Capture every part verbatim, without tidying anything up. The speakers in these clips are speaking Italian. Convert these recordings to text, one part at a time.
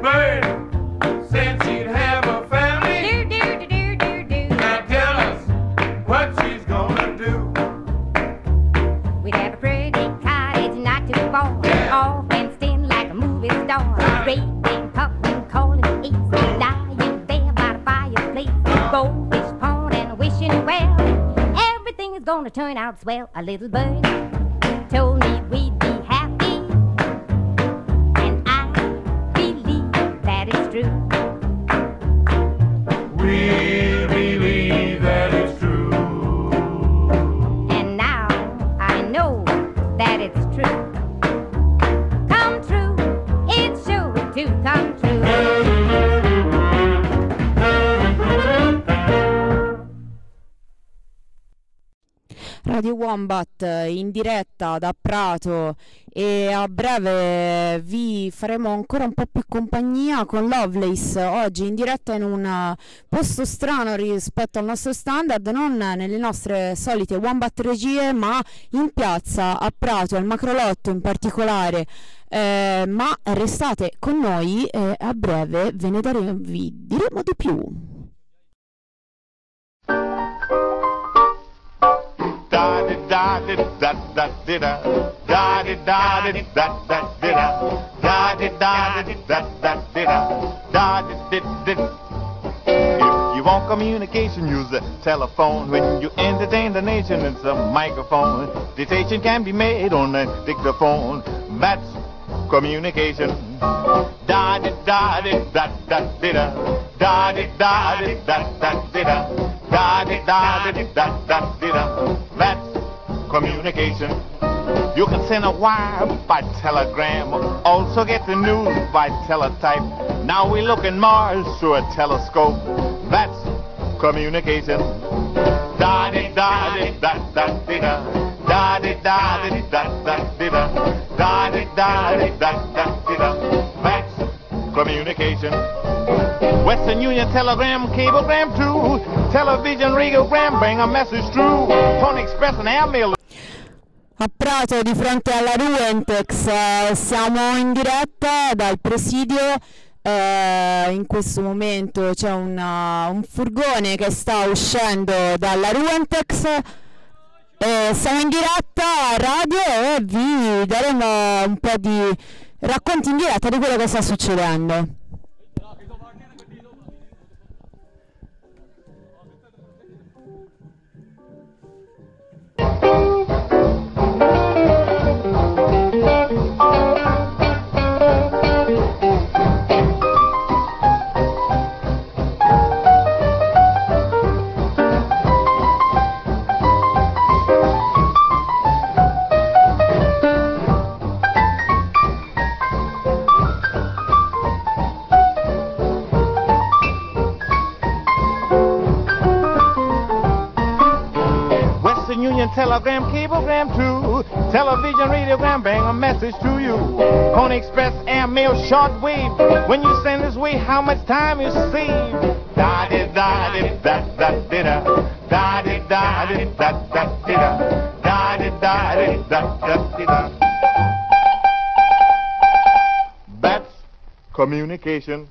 bird said she'd have a family. Do, do, do, do, do, do. Now tell us what she's gonna do. We'd have a pretty cottage not too far, Yeah. all fenced in like a movie star. Right. Raising pups and calling east, lying there by the fireplace, goldfish pond and wishing well. Everything is gonna turn out swell. A little bird told me we'd be happy, and I believe that it's true. We believe that it's true. And now I know that it's true. Come true, it's sure to come true. Radio Wombat in diretta da Prato, e a breve vi faremo ancora un po' più compagnia con Lovelace, oggi in diretta in un posto strano rispetto al nostro standard, non nelle nostre solite Wombat regie ma in piazza a Prato, al Macrolotto in particolare. Eh, ma restate con noi e a breve ve ne daremo, vi diremo di più. Da di da di da da di da da di da di da da di da da di da di da da di da da di di di. If you want communication, use the telephone. When you entertain the nation, it's a microphone. Dictation can be made on a dictaphone. That's communication. Da di da di da da di da da di da di da da di da da di da di da da di da. That's communication. You can send a wire by telegram, also get the news by teletype. Now we look in Mars through a telescope. That's communication. Da di da di da da di da da di da di da da di da da di da di da da di da. That's communication. Western Union telegram, cablegram too. Television, radiogram, bring a message through. Pony Express and airmail. A Prato di fronte alla Ruentex, eh, siamo in diretta dal presidio. Eh, in questo momento c'è una, un furgone che sta uscendo dalla Ruentex. Eh, siamo in diretta a radio e vi daremo un po' di racconti in diretta di quello che sta succedendo. Union telegram, cablegram too. Television, radiogram, bring a message to you. Pony Express, airmail, shortwave. When you send this way, how much time you save? Da di da di da da di da da di da di da da di da da di da di da da di da. That's communication.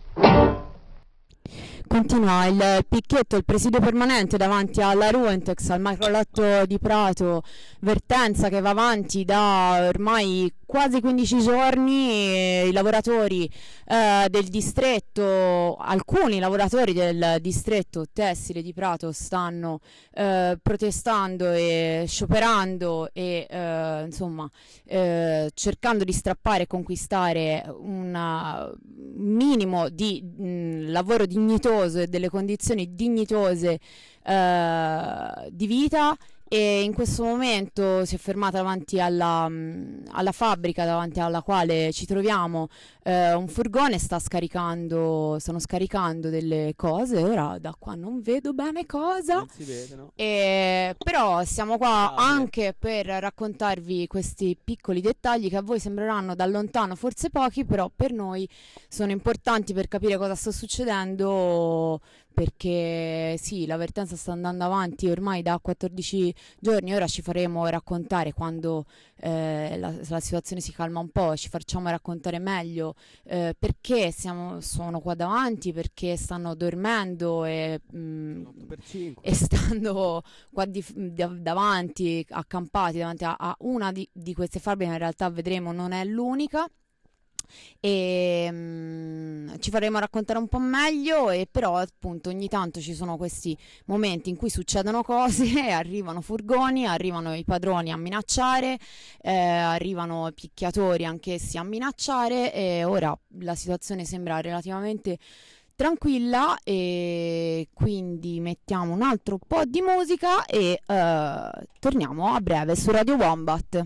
Continua il picchetto, il presidio permanente davanti alla Ruentex, al macrolotto di Prato, vertenza che va avanti da ormai quasi quindici giorni. E i lavoratori eh, del distretto, alcuni lavoratori del distretto tessile di Prato stanno eh, protestando e scioperando e eh, insomma eh, cercando di strappare e conquistare un minimo di mh, lavoro dignitoso e delle condizioni dignitose eh, di vita. E in questo momento si è fermata davanti alla, alla fabbrica davanti alla quale ci troviamo eh, un furgone, sta scaricando, stanno scaricando delle cose. Ora da qua non vedo bene cosa, non si vede, no? E, però siamo qua ah, anche per raccontarvi questi piccoli dettagli che a voi sembreranno da lontano forse pochi, però per noi sono importanti per capire cosa sta succedendo perché sì, la vertenza sta andando avanti ormai da quattordici giorni. Ora ci faremo raccontare quando eh, la, la situazione si calma un po', ci facciamo raccontare meglio eh, perché siamo, sono qua davanti, perché stanno dormendo e, mh, e stando qua di, da, davanti, accampati davanti a, a una di, di queste fabbriche. In realtà vedremo non è l'unica, e mm, ci faremo raccontare un po' meglio. E però appunto ogni tanto ci sono questi momenti in cui succedono cose arrivano furgoni, arrivano i padroni a minacciare, eh, arrivano i picchiatori anch'essi a minacciare, e ora la situazione sembra relativamente tranquilla, e quindi mettiamo un altro po' di musica e eh, torniamo a breve su Radio Wombat.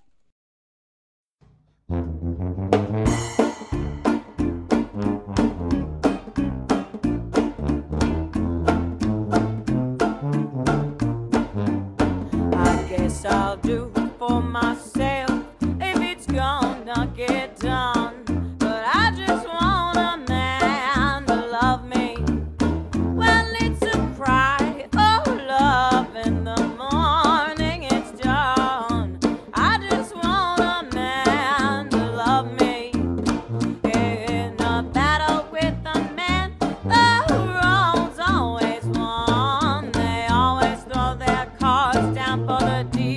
I'll do for myself if it's gonna get done. But I just want a man to love me. Well, it's a cry for love in the morning, it's done. I just want a man to love me. In a battle with a man, the road's always won. They always throw their cards down for the deal.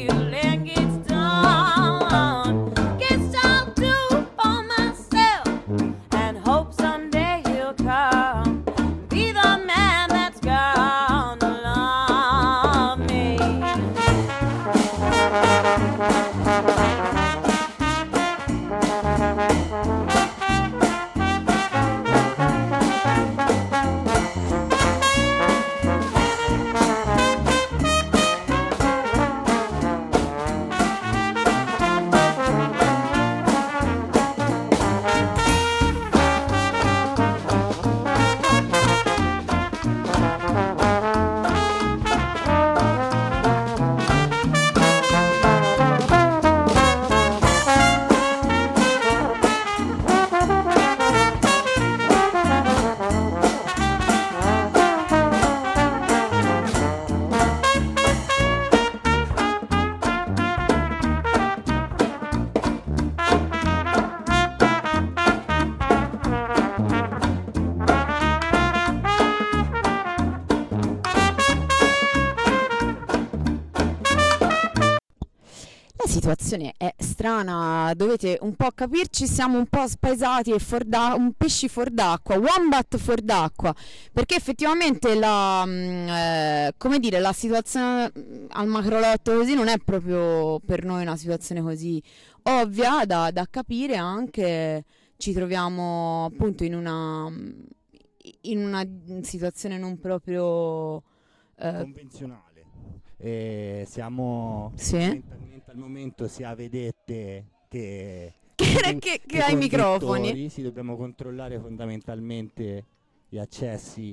La situazione è strana, dovete un po' capirci, siamo un po' spaesati e fuor da- un pesci fuor d'acqua, wombat fuor d'acqua, perché effettivamente la, mh, eh, come dire, la situazione al macrolotto così non è proprio per noi una situazione così ovvia da, da capire. Anche ci troviamo appunto in una, in una situazione non proprio eh, convenzionale. E siamo Sì. fondamentalmente al momento sia vedette che che, che, che hai i microfoni. conduttori. Sì, dobbiamo controllare fondamentalmente gli accessi,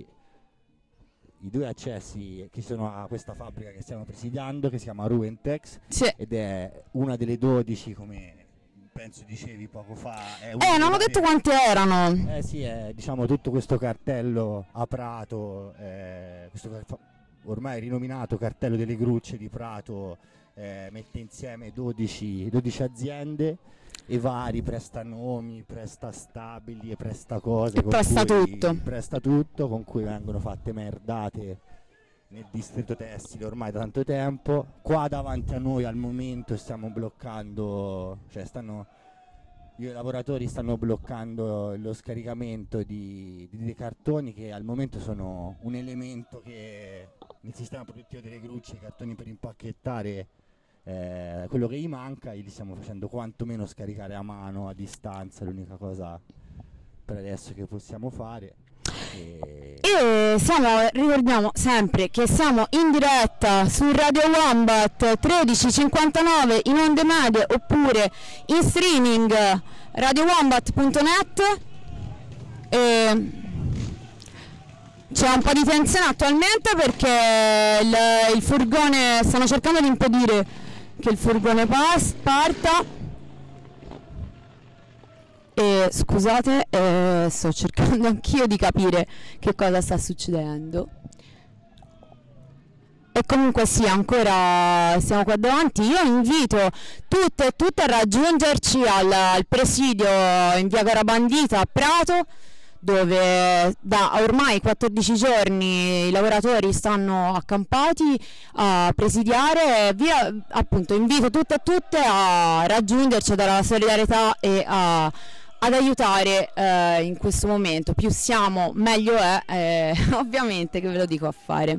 i due accessi che sono a questa fabbrica che stiamo presidiando, che si chiama Ruentex, Sì. ed è una delle dodici, come penso dicevi poco fa. È una Eh, non ho delle- detto quante erano. Eh sì, è diciamo tutto questo cartello a Prato, eh, questo car- ormai rinominato cartello delle Grucce di Prato, eh, mette insieme dodici, dodici aziende e vari prestanomi, prestastabili e prestacose. E con presta cui- tutto. Presta tutto, con cui vengono fatte merdate nel distretto tessile ormai da tanto tempo. Qua davanti a noi al momento stiamo bloccando, cioè stanno... I lavoratori stanno bloccando lo scaricamento di, di dei cartoni che al momento sono un elemento che nel sistema produttivo delle Grucce, i cartoni per impacchettare, eh, quello che gli manca, li stiamo facendo quantomeno scaricare a mano, a distanza, è l'unica cosa per adesso che possiamo fare. E... E siamo, ricordiamo sempre che siamo in diretta su Radio Wombat tredici cinquantanove in onde medie, oppure in streaming radio wombat punto net. E c'è un po' di tensione attualmente perché il, il furgone, stanno cercando di impedire che il furgone pas, parta. E scusate, eh, sto cercando anch'io di capire che cosa sta succedendo. E comunque sì, ancora siamo qua davanti. Io invito tutte e tutte a raggiungerci al, al presidio in via Garabandita a Prato, dove da ormai quattordici giorni i lavoratori stanno accampati a presidiare. Via, appunto, invito tutte e tutte a raggiungerci, a dare la solidarietà e a, ad aiutare eh, in questo momento. Più siamo, meglio è, eh, ovviamente, che ve lo dico a fare.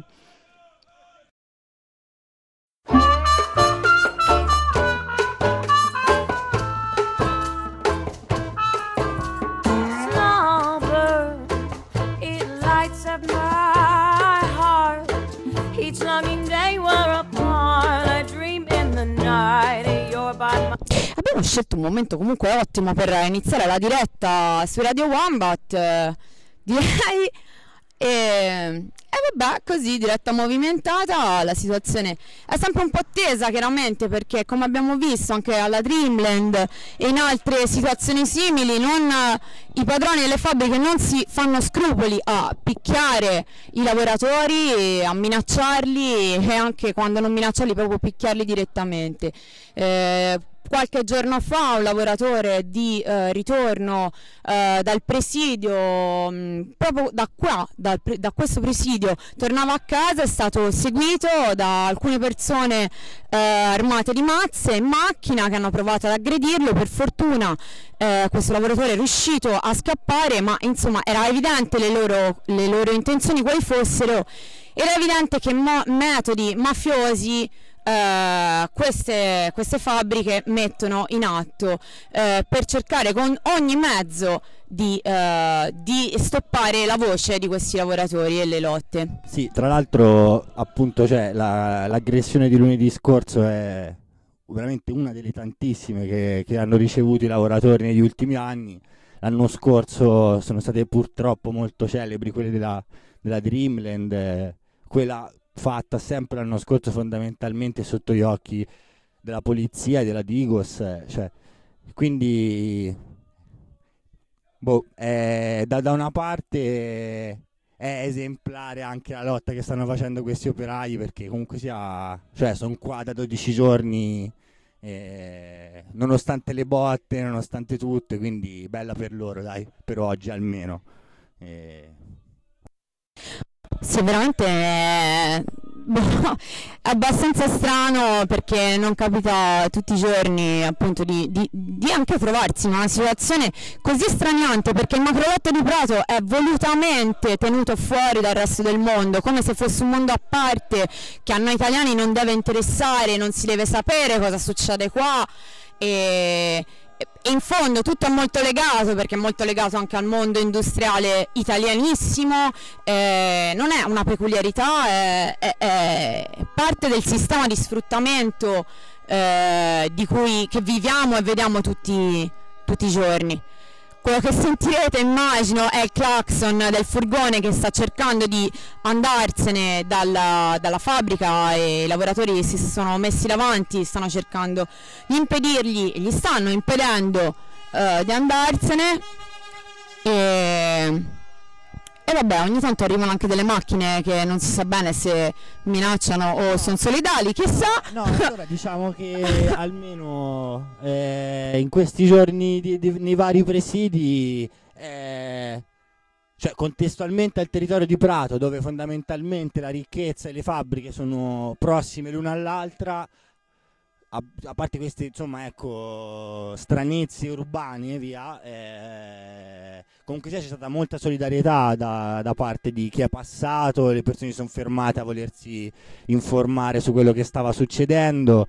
Snowbird, it lights up my heart. Each longing day we're apart. I dream in the night and you're by my... Abbiamo scelto un momento comunque ottimo per iniziare la diretta su Radio Wombat, eh, direi. E, e vabbè, così, diretta movimentata, la situazione è sempre un po' tesa chiaramente, perché come abbiamo visto anche alla Dreamland e in altre situazioni simili, non, i padroni delle fabbriche non si fanno scrupoli a picchiare i lavoratori, a minacciarli, e anche quando non minacciarli proprio picchiarli direttamente. eh, Qualche giorno fa un lavoratore di eh, ritorno eh, dal presidio, mh, proprio da qua, dal pre- da questo presidio, tornava a casa, è stato seguito da alcune persone eh, armate di mazze in macchina che hanno provato ad aggredirlo. Per fortuna eh, questo lavoratore è riuscito a scappare, ma insomma era evidente le loro, le loro intenzioni quali fossero. Era evidente che mo- metodi mafiosi Uh, queste, queste fabbriche mettono in atto uh, per cercare con ogni mezzo di, uh, di stoppare la voce di questi lavoratori e le lotte. Sì, tra l'altro appunto cioè, la, l'aggressione di lunedì scorso è veramente una delle tantissime che, che hanno ricevuto i lavoratori negli ultimi anni. L'anno scorso sono state purtroppo molto celebri quelle della, della Dreamland, eh, quella fatta sempre l'anno scorso fondamentalmente sotto gli occhi della polizia e della Digos, eh, cioè, quindi boh, eh, da, da una parte è esemplare anche la lotta che stanno facendo questi operai, perché comunque sia, cioè sono qua da dodici giorni eh, nonostante le botte, nonostante tutto, quindi bella per loro, dai, per oggi almeno. eh. Sì, veramente è, boh, è abbastanza strano, perché non capita tutti i giorni appunto di, di, di anche trovarsi in una situazione così straniante, perché il macrolotto di Prato è volutamente tenuto fuori dal resto del mondo, come se fosse un mondo a parte che a noi italiani non deve interessare, non si deve sapere cosa succede qua. E E in fondo tutto è molto legato, perché è molto legato anche al mondo industriale italianissimo, eh, non è una peculiarità, è, è, è parte del sistema di sfruttamento eh, di cui che viviamo e vediamo tutti, tutti i giorni. Quello che sentirete, immagino, è il clacson del furgone che sta cercando di andarsene dalla, dalla fabbrica, e i lavoratori si sono messi davanti, stanno cercando di impedirgli, gli stanno impedendo uh, di andarsene. E... E vabbè, ogni tanto arrivano anche delle macchine che non si sa bene se minacciano o no, sono solidali, chissà. No, allora diciamo che almeno eh, in questi giorni di, di, nei vari presidi, eh, cioè contestualmente al territorio di Prato, dove fondamentalmente la ricchezza e le fabbriche sono prossime l'una all'altra, a, a parte queste insomma ecco stranezze urbane e via, eh, comunque sia c'è stata molta solidarietà da, da parte di chi è passato, le persone si sono fermate a volersi informare su quello che stava succedendo,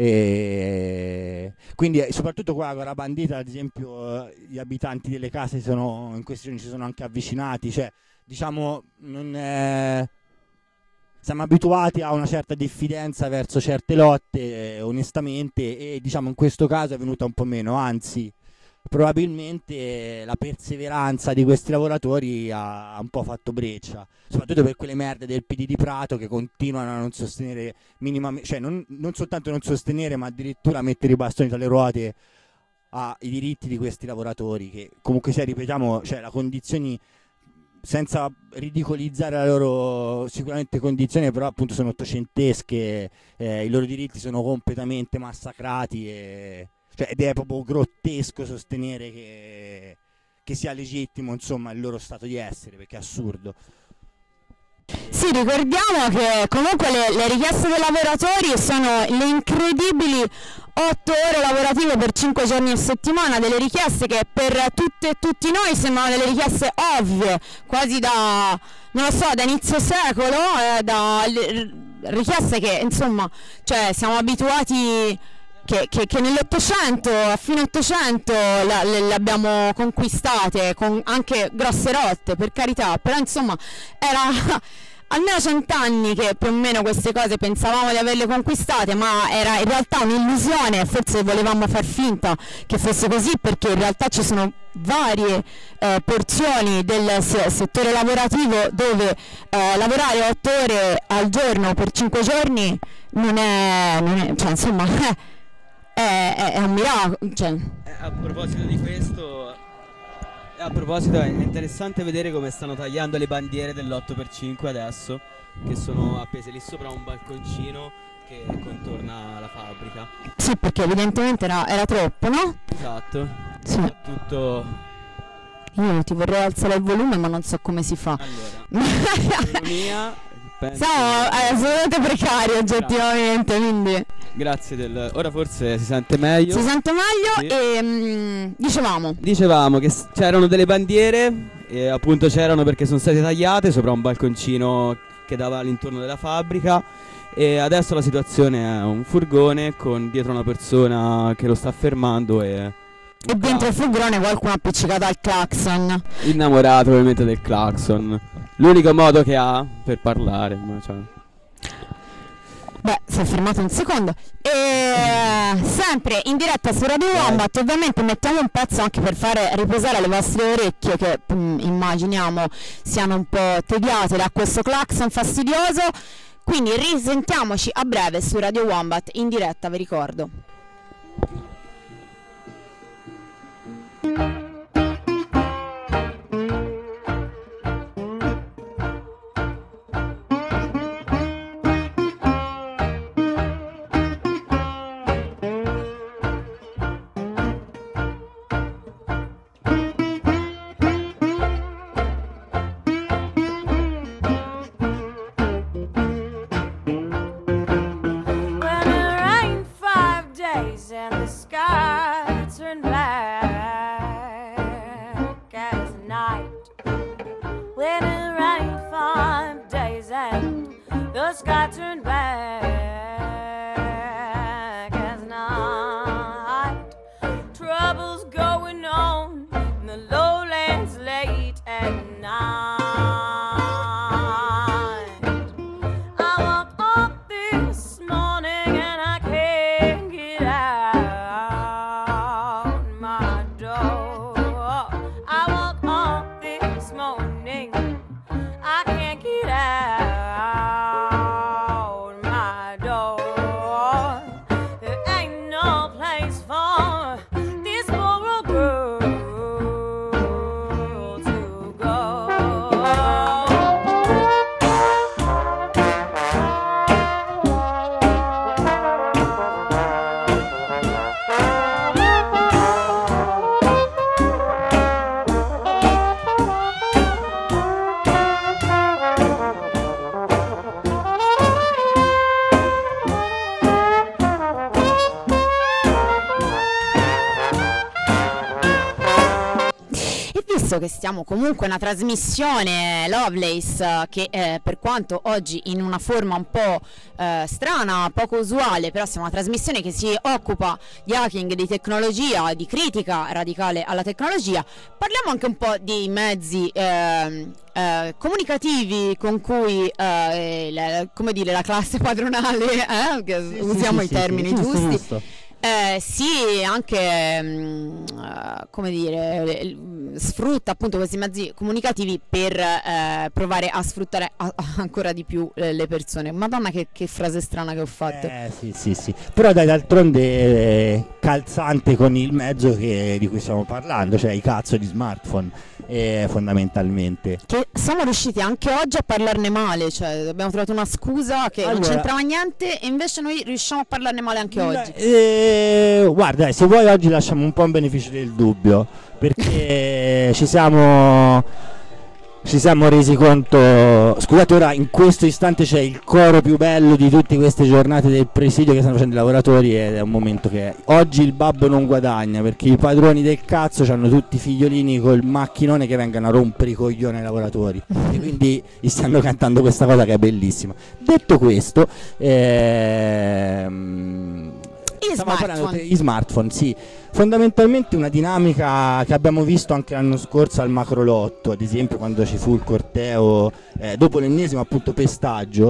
e quindi soprattutto qua a Garabandita ad esempio gli abitanti delle case sono, in questi giorni si sono anche avvicinati, cioè diciamo non è... Siamo abituati a una certa diffidenza verso certe lotte, eh, onestamente, e diciamo in questo caso è venuta un po' meno, anzi probabilmente la perseveranza di questi lavoratori ha, ha un po' fatto breccia, soprattutto per quelle merde del P D di Prato che continuano a non sostenere minimamente, cioè non, non soltanto non sostenere, ma addirittura mettere i bastoni tra le ruote ai diritti di questi lavoratori, che comunque sia, ripetiamo, cioè la condizioni, senza ridicolizzare la loro sicuramente condizioni, però appunto sono ottocentesche, eh, i loro diritti sono completamente massacrati, e, cioè, ed è proprio grottesco sostenere che, che sia legittimo, insomma, il loro stato di essere, perché è assurdo. Sì, ricordiamo che comunque le, le richieste dei lavoratori sono le incredibili otto ore lavorative per cinque giorni a settimana, delle richieste che per tutte e tutti noi sembrano delle richieste ovvie, quasi da, non lo so, da inizio secolo, eh, da le, richieste che insomma, cioè siamo abituati che, che, che nell'Ottocento, a fine Ottocento la, le, le abbiamo conquistate, con anche grosse rotte, per carità, però insomma era almeno cent'anni che più o meno queste cose pensavamo di averle conquistate, ma era in realtà un'illusione, forse volevamo far finta che fosse così, perché in realtà ci sono varie eh, porzioni del se- settore lavorativo dove eh, lavorare otto ore al giorno per cinque giorni non è, non è cioè insomma è, è, è un miracolo, cioè. A proposito di questo, a proposito è interessante vedere come stanno tagliando le bandiere dell'otto per cinque adesso, che sono appese lì sopra un balconcino che contorna la fabbrica. Sì, perché evidentemente era, era troppo, no? Esatto. Sì. Tutto. Io ti vorrei alzare il volume, ma non so come si fa. Allora, l'economia penso... Siamo è assolutamente precari oggettivamente, quindi grazie del... Ora forse si sente meglio. si sente meglio. Sì. E mm, dicevamo Dicevamo che s- c'erano delle bandiere, e appunto c'erano perché sono state tagliate sopra un balconcino che dava all'intorno della fabbrica, e adesso la situazione è un furgone con dietro una persona che lo sta fermando e... e dentro il furgone qualcuno ha appiccicato al clacson. Innamorato ovviamente del clacson. L'unico modo che ha per parlare, ma cioè... Beh, si è fermato un secondo. E sempre in diretta su Radio Wombat, ovviamente mettiamo un pezzo anche per fare riposare le vostre orecchie, che mm, immaginiamo siano un po' tediate da questo clacson fastidioso. Quindi risentiamoci a breve su Radio Wombat in diretta, vi ricordo. Sky turned black as night. Troubles going on in the lowlands late at night. I woke up this morning and I can't get out my door. I woke up this morning, I can't get out. Che stiamo comunque una trasmissione Lovelace che eh, per quanto oggi in una forma un po' eh, strana, poco usuale, però siamo una trasmissione che si occupa di hacking, di tecnologia, di critica radicale alla tecnologia. Parliamo anche un po' di mezzi eh, eh, comunicativi con cui eh, la, come dire, la classe padronale, eh, sì, usiamo sì, i sì, termini sì, giusti, giusto, giusto. Eh, sì, anche mh, eh, come dire, l- sfrutta appunto questi mezzi comunicativi per eh, provare a sfruttare a- a- ancora di più eh, le persone. Madonna, che, che frase strana che ho fatto. Eh sì, sì, sì. Però dai, d'altronde eh, calzante con il mezzo che, di cui stiamo parlando, cioè i cazzo di smartphone, eh, fondamentalmente. Che sono riusciti anche oggi a parlarne male, cioè abbiamo trovato una scusa che non Allora- c'entrava niente e invece noi riusciamo a parlarne male anche oggi. Eh, guarda, eh, se vuoi oggi lasciamo un po' un beneficio del dubbio, perché ci siamo ci siamo resi conto. Scusate, ora in questo istante c'è il coro più bello di tutte queste giornate del presidio che stanno facendo i lavoratori, ed è un momento che oggi il babbo non guadagna, perché i padroni del cazzo hanno tutti i figliolini col macchinone che vengono a rompere i coglioni ai lavoratori e quindi gli stanno cantando questa cosa che è bellissima. Detto questo, ehm, I stiamo parlando smartphone. di smartphone, sì. Fondamentalmente una dinamica che abbiamo visto anche l'anno scorso al Macrolotto, ad esempio quando ci fu il corteo eh, dopo l'ennesimo appunto pestaggio,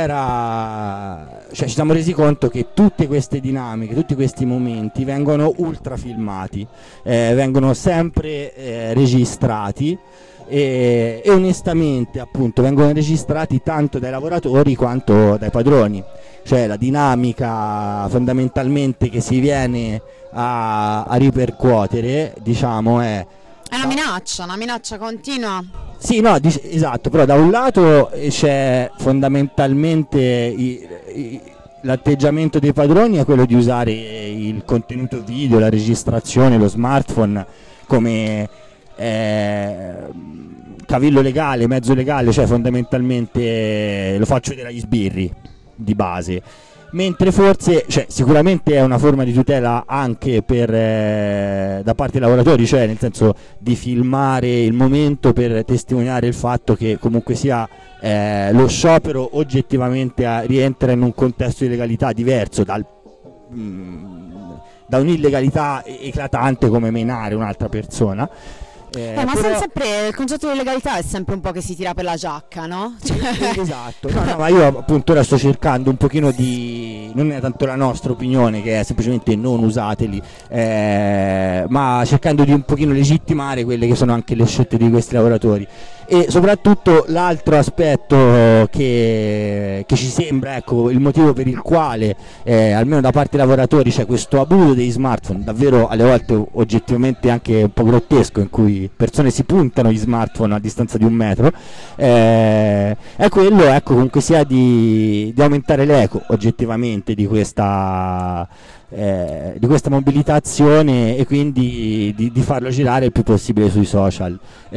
era, cioè ci siamo resi conto che tutte queste dinamiche, tutti questi momenti vengono ultra filmati, eh, vengono sempre eh, registrati. E, e onestamente appunto vengono registrati tanto dai lavoratori quanto dai padroni, cioè la dinamica fondamentalmente che si viene a, a ripercuotere, diciamo, è È una minaccia, una minaccia continua. sì, no, dic- esatto, però da un lato eh, c'è fondamentalmente i- i- l'atteggiamento dei padroni è quello di usare il contenuto video, la registrazione, lo smartphone come eh, cavillo legale, mezzo legale, cioè fondamentalmente eh, lo faccio vedere agli sbirri di base, mentre forse, cioè sicuramente è una forma di tutela anche per eh, da parte dei lavoratori, cioè nel senso di filmare il momento per testimoniare il fatto che comunque sia eh, lo sciopero oggettivamente eh, rientra in un contesto di legalità diverso dal mh, da un'illegalità eclatante come menare un'altra persona. Eh, Eh, ma però- sai, sempre il concetto di legalità è sempre un po' che si tira per la giacca, no? Cioè, Esatto, no, no, ma io appunto ora sto cercando un pochino di, non è tanto la nostra opinione che è semplicemente non usateli, eh, ma cercando di un pochino legittimare quelle che sono anche le scelte di questi lavoratori. E soprattutto l'altro aspetto che, che ci sembra, ecco, il motivo per il quale eh, almeno da parte dei lavoratori c'è questo abuso dei smartphone davvero alle volte oggettivamente anche un po' grottesco, in cui persone si puntano gli smartphone a distanza di un metro, eh, è quello, ecco, comunque sia di, di aumentare l'eco oggettivamente di questa eh, di questa mobilitazione e quindi di, di farlo girare il più possibile sui social.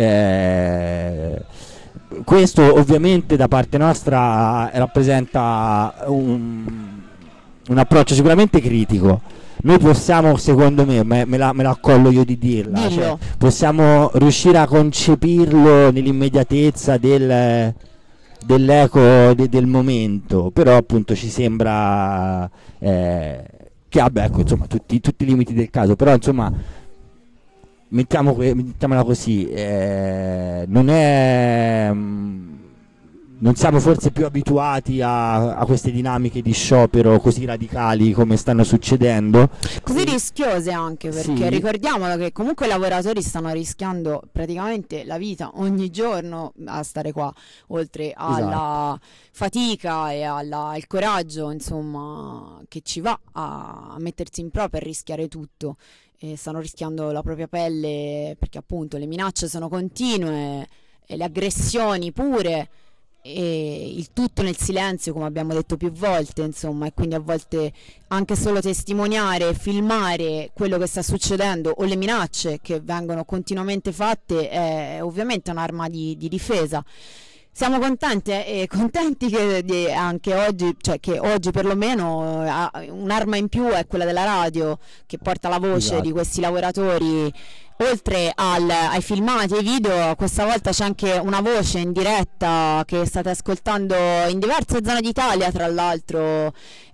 Eh, questo ovviamente da parte nostra rappresenta un, un approccio sicuramente critico. Noi possiamo, secondo me, me, me la, me la accollo io di dirla, Dillo. cioè, possiamo riuscire a concepirlo nell'immediatezza del, dell'eco de, del momento, però appunto ci sembra eh, che abbia, ecco, insomma, tutti, tutti i limiti del caso, però insomma mettiamo que- mettiamola così, eh, non è mh, non siamo forse più abituati a, a queste dinamiche di sciopero così radicali come stanno succedendo, così rischiose anche, perché Sì. ricordiamolo che comunque i lavoratori stanno rischiando praticamente la vita ogni giorno a stare qua, oltre alla fatica e alla- al coraggio, insomma, che ci va a mettersi in pro per rischiare tutto. E stanno rischiando la propria pelle perché appunto le minacce sono continue e le aggressioni pure, e il tutto nel silenzio, come abbiamo detto più volte, insomma, e quindi a volte anche solo testimoniare, filmare quello che sta succedendo o le minacce che vengono continuamente fatte è ovviamente un'arma di, di difesa. Siamo contenti e eh, contenti che di- anche oggi, cioè che oggi perlomeno eh, ha- un'arma in più è quella della radio, che porta la voce Esatto. di questi lavoratori. Oltre al- ai filmati e ai video, questa volta c'è anche una voce in diretta che state ascoltando in diverse zone d'Italia, tra l'altro,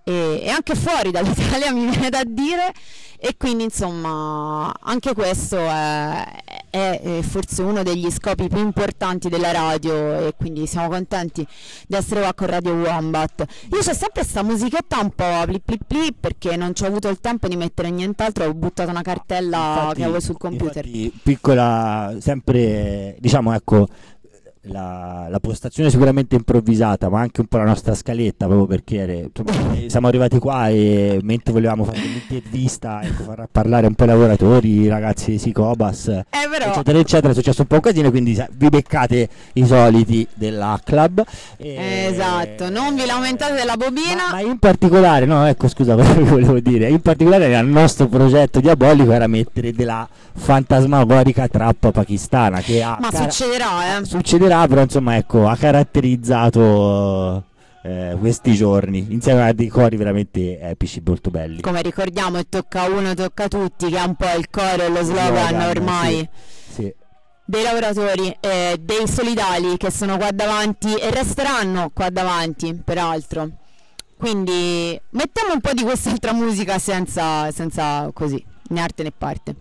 e, e anche fuori dall'Italia mi viene da dire, e quindi insomma anche questo è, è, è forse uno degli scopi più importanti della radio, e quindi siamo contenti di essere qua con Radio Wombat. Io c'ho sempre sta musichetta un po' plip plip plip perché non ci ho avuto il tempo di mettere nient'altro, ho buttato una cartella Infatti- che avevo sul computer. infatti, piccola, sempre diciamo ecco, la, la postazione sicuramente improvvisata, ma anche un po' la nostra scaletta, proprio perché ere- insomma, eh, siamo arrivati qua e mentre volevamo fare un'intervista, ecco, far parlare un po' i lavoratori, i ragazzi di Sicobas, Eh però eccetera eccetera, è successo un po' un casino, quindi sa- vi beccate i soliti della club. e- esatto, non vi lamentate della bobina. ma, ma in particolare, no, ecco, scusa, quello che volevo dire, in particolare il nostro progetto diabolico era mettere della fantasmagorica trappa pakistana che ha Ma cara- succederà, eh. succederà, però insomma ecco, ha caratterizzato eh, questi giorni insieme a dei cori veramente epici, molto belli. Come ricordiamo, e tocca uno, tocca tutti, che è un po' il coro e lo slogan Slogan, ormai sì, sì. dei lavoratori, eh, dei solidali, che sono qua davanti e resteranno qua davanti, peraltro. Quindi mettiamo un po' di quest'altra musica senza, senza così, né arte né parte.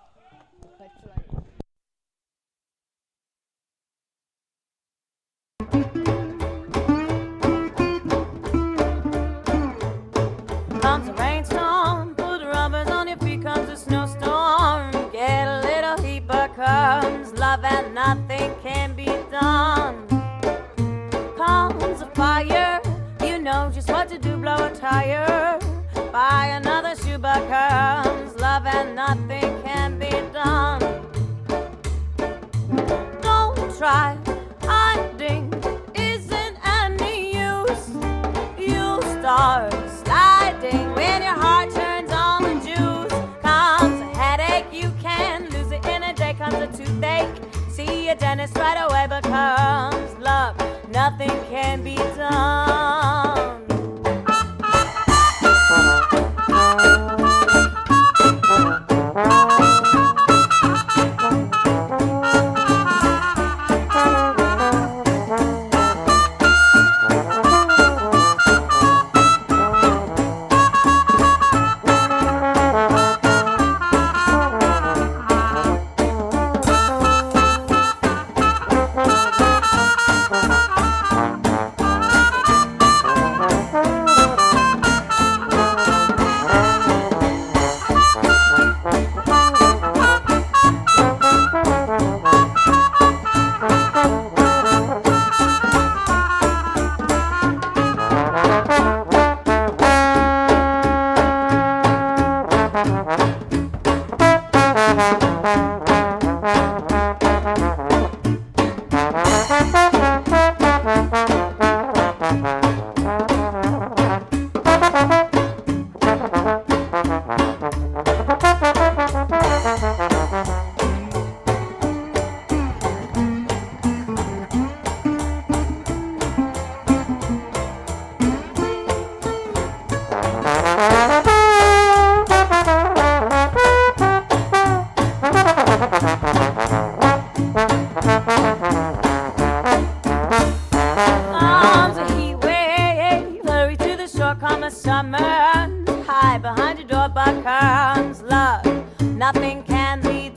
Comes a rainstorm, put rubbers on your feet, comes a snowstorm. Get a little heat, but comes love and nothing can be done. Comes a fire, you know just what to do, blow a tire. Buy another shoe, but comes love and nothing can be done. Don't try hiding, isn't any use. You start sliding when your heart turns on the juice. Comes a headache, you can lose it in a day. Comes a toothache, see a dentist right away. But comes love, nothing can be done. Comes a heat wave, hurry to the shore, come a summer. Hide behind your door, but comes love, nothing can be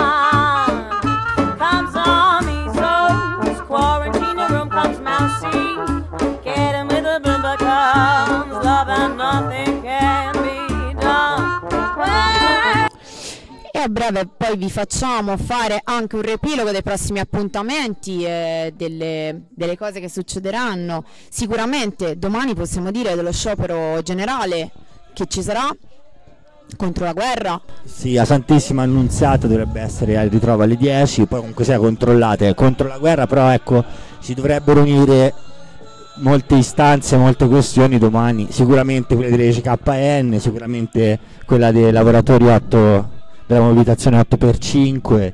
done. Comes on measles, quarantine your room, comes mousy. Get him with a broom, but comes love and nothing can be done. Well, E a breve poi vi facciamo fare anche un riepilogo dei prossimi appuntamenti e delle, delle cose che succederanno. Sicuramente domani possiamo dire dello sciopero generale che ci sarà contro la guerra. Sì, a Santissima Annunziata dovrebbe essere al ritrovo alle dieci, poi comunque sia controllate contro la guerra, però ecco, si dovrebbero unire molte istanze, molte questioni domani, sicuramente quelle delle C K N, sicuramente quella dei lavoratori otto, della mobilitazione otto per cinque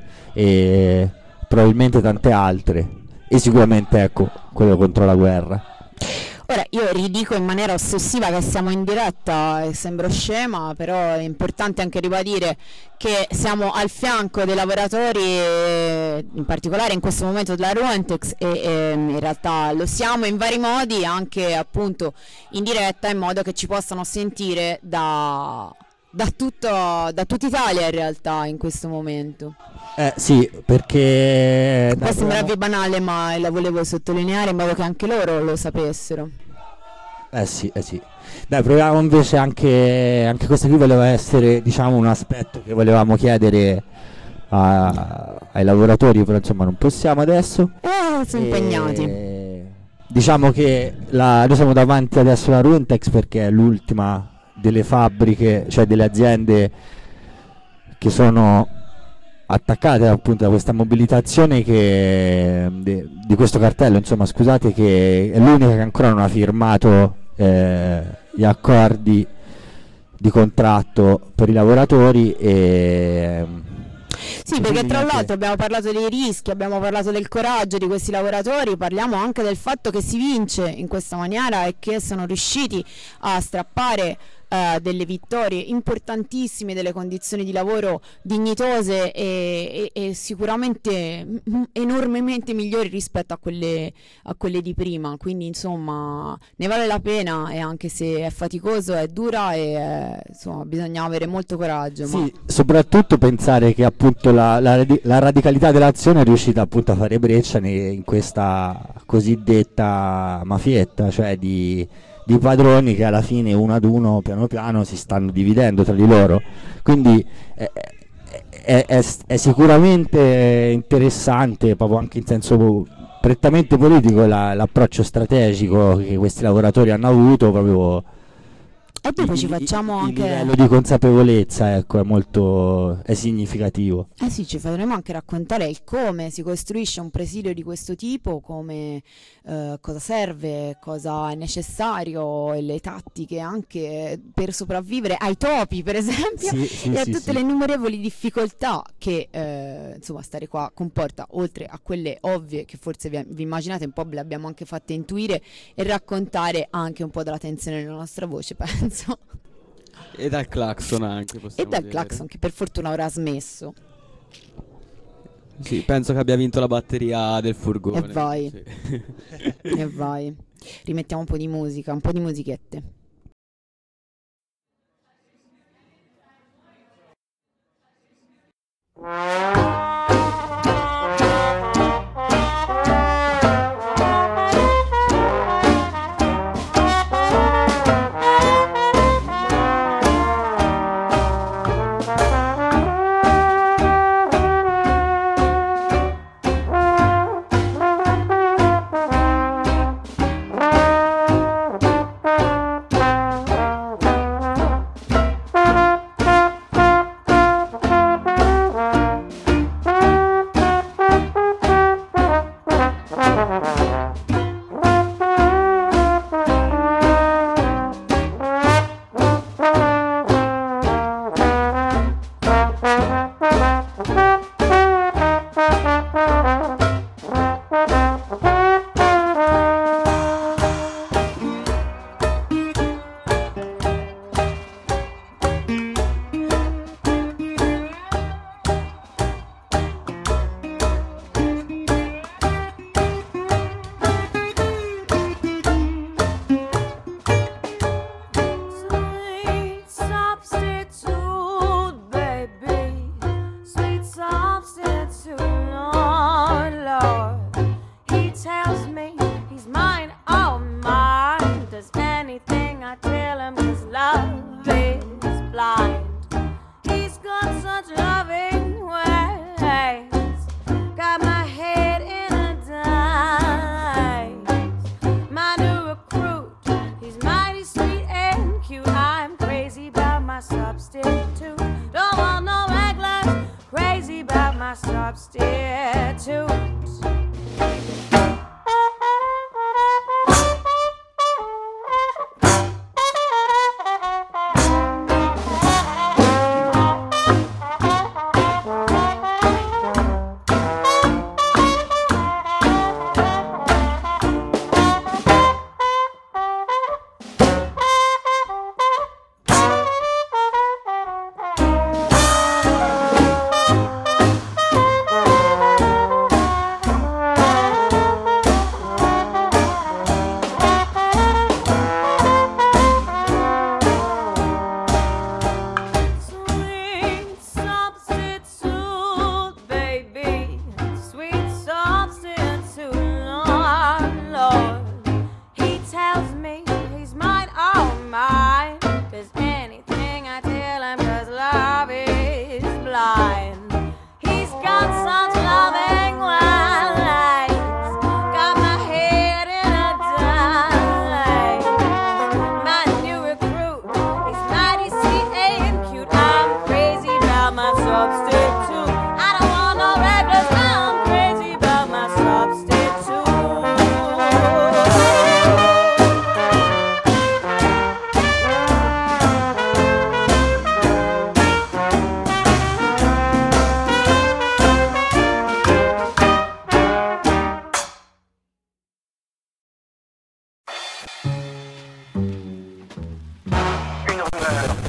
e probabilmente tante altre, e sicuramente ecco quello contro la guerra. Ora io ridico in maniera ossessiva che siamo in diretta e sembro scema, però è importante anche ribadire che siamo al fianco dei lavoratori, eh, in particolare in questo momento della Ruentex, e, e in realtà lo siamo in vari modi, anche appunto in diretta, in modo che ci possano sentire da, da, tutto, da tutta Italia in realtà in questo momento. Eh sì, perché... Può sembrarvi banale, ma la volevo sottolineare in modo che anche loro lo sapessero. Eh sì, eh sì. Dai, proviamo invece anche, anche questo qui voleva essere, diciamo, un aspetto che volevamo chiedere a- ai lavoratori, però insomma non possiamo adesso. Eh, sono E- impegnati. Diciamo che la- noi siamo davanti adesso alla Runtex perché è l'ultima delle fabbriche, cioè delle aziende che sono attaccate appunto da questa mobilitazione che, de- di questo cartello, insomma scusate, che è l'unica che ancora non ha firmato eh, gli accordi di contratto per i lavoratori e Sì, perché tra l'altro abbiamo parlato dei rischi, abbiamo parlato del coraggio di questi lavoratori, parliamo anche del fatto che si vince in questa maniera e che sono riusciti a strappare eh, delle vittorie importantissime, delle condizioni di lavoro dignitose e, e- e sicuramente mm, enormemente migliori rispetto a quelle, a quelle di prima. Quindi insomma ne vale la pena, e anche se è faticoso, è dura e eh, insomma bisogna avere molto coraggio. ma- sì, soprattutto pensare che appunto la, la radi- la radicalità dell'azione è riuscita appunto a fare breccia ne- in questa cosiddetta mafietta, cioè di, di padroni che alla fine uno ad uno piano piano si stanno dividendo tra di loro. Quindi è, è- è- è sicuramente interessante, proprio anche in senso prettamente politico, la- l'approccio strategico che questi lavoratori hanno avuto, proprio E dopo ci il- facciamo il anche... livello di consapevolezza, ecco, è molto è significativo. Eh sì, ci faremo anche raccontare il come si costruisce un presidio di questo tipo, come eh, cosa serve, cosa è necessario, e le tattiche anche per sopravvivere ai topi, per esempio, Sì, sì, e a sì, tutte sì. le innumerevoli difficoltà che eh, insomma stare qua comporta, oltre a quelle ovvie che forse vi, vi immaginate, un po' ve le abbiamo anche fatte intuire, e raccontare anche un po' della tensione nella nostra voce, penso. E dal clacson anche E possiamo dal dire. clacson, che per fortuna ora ha smesso. Sì, penso che abbia vinto la batteria del furgone. E vai. Sì. E vai. Rimettiamo un po' di musica, un po' di musichette.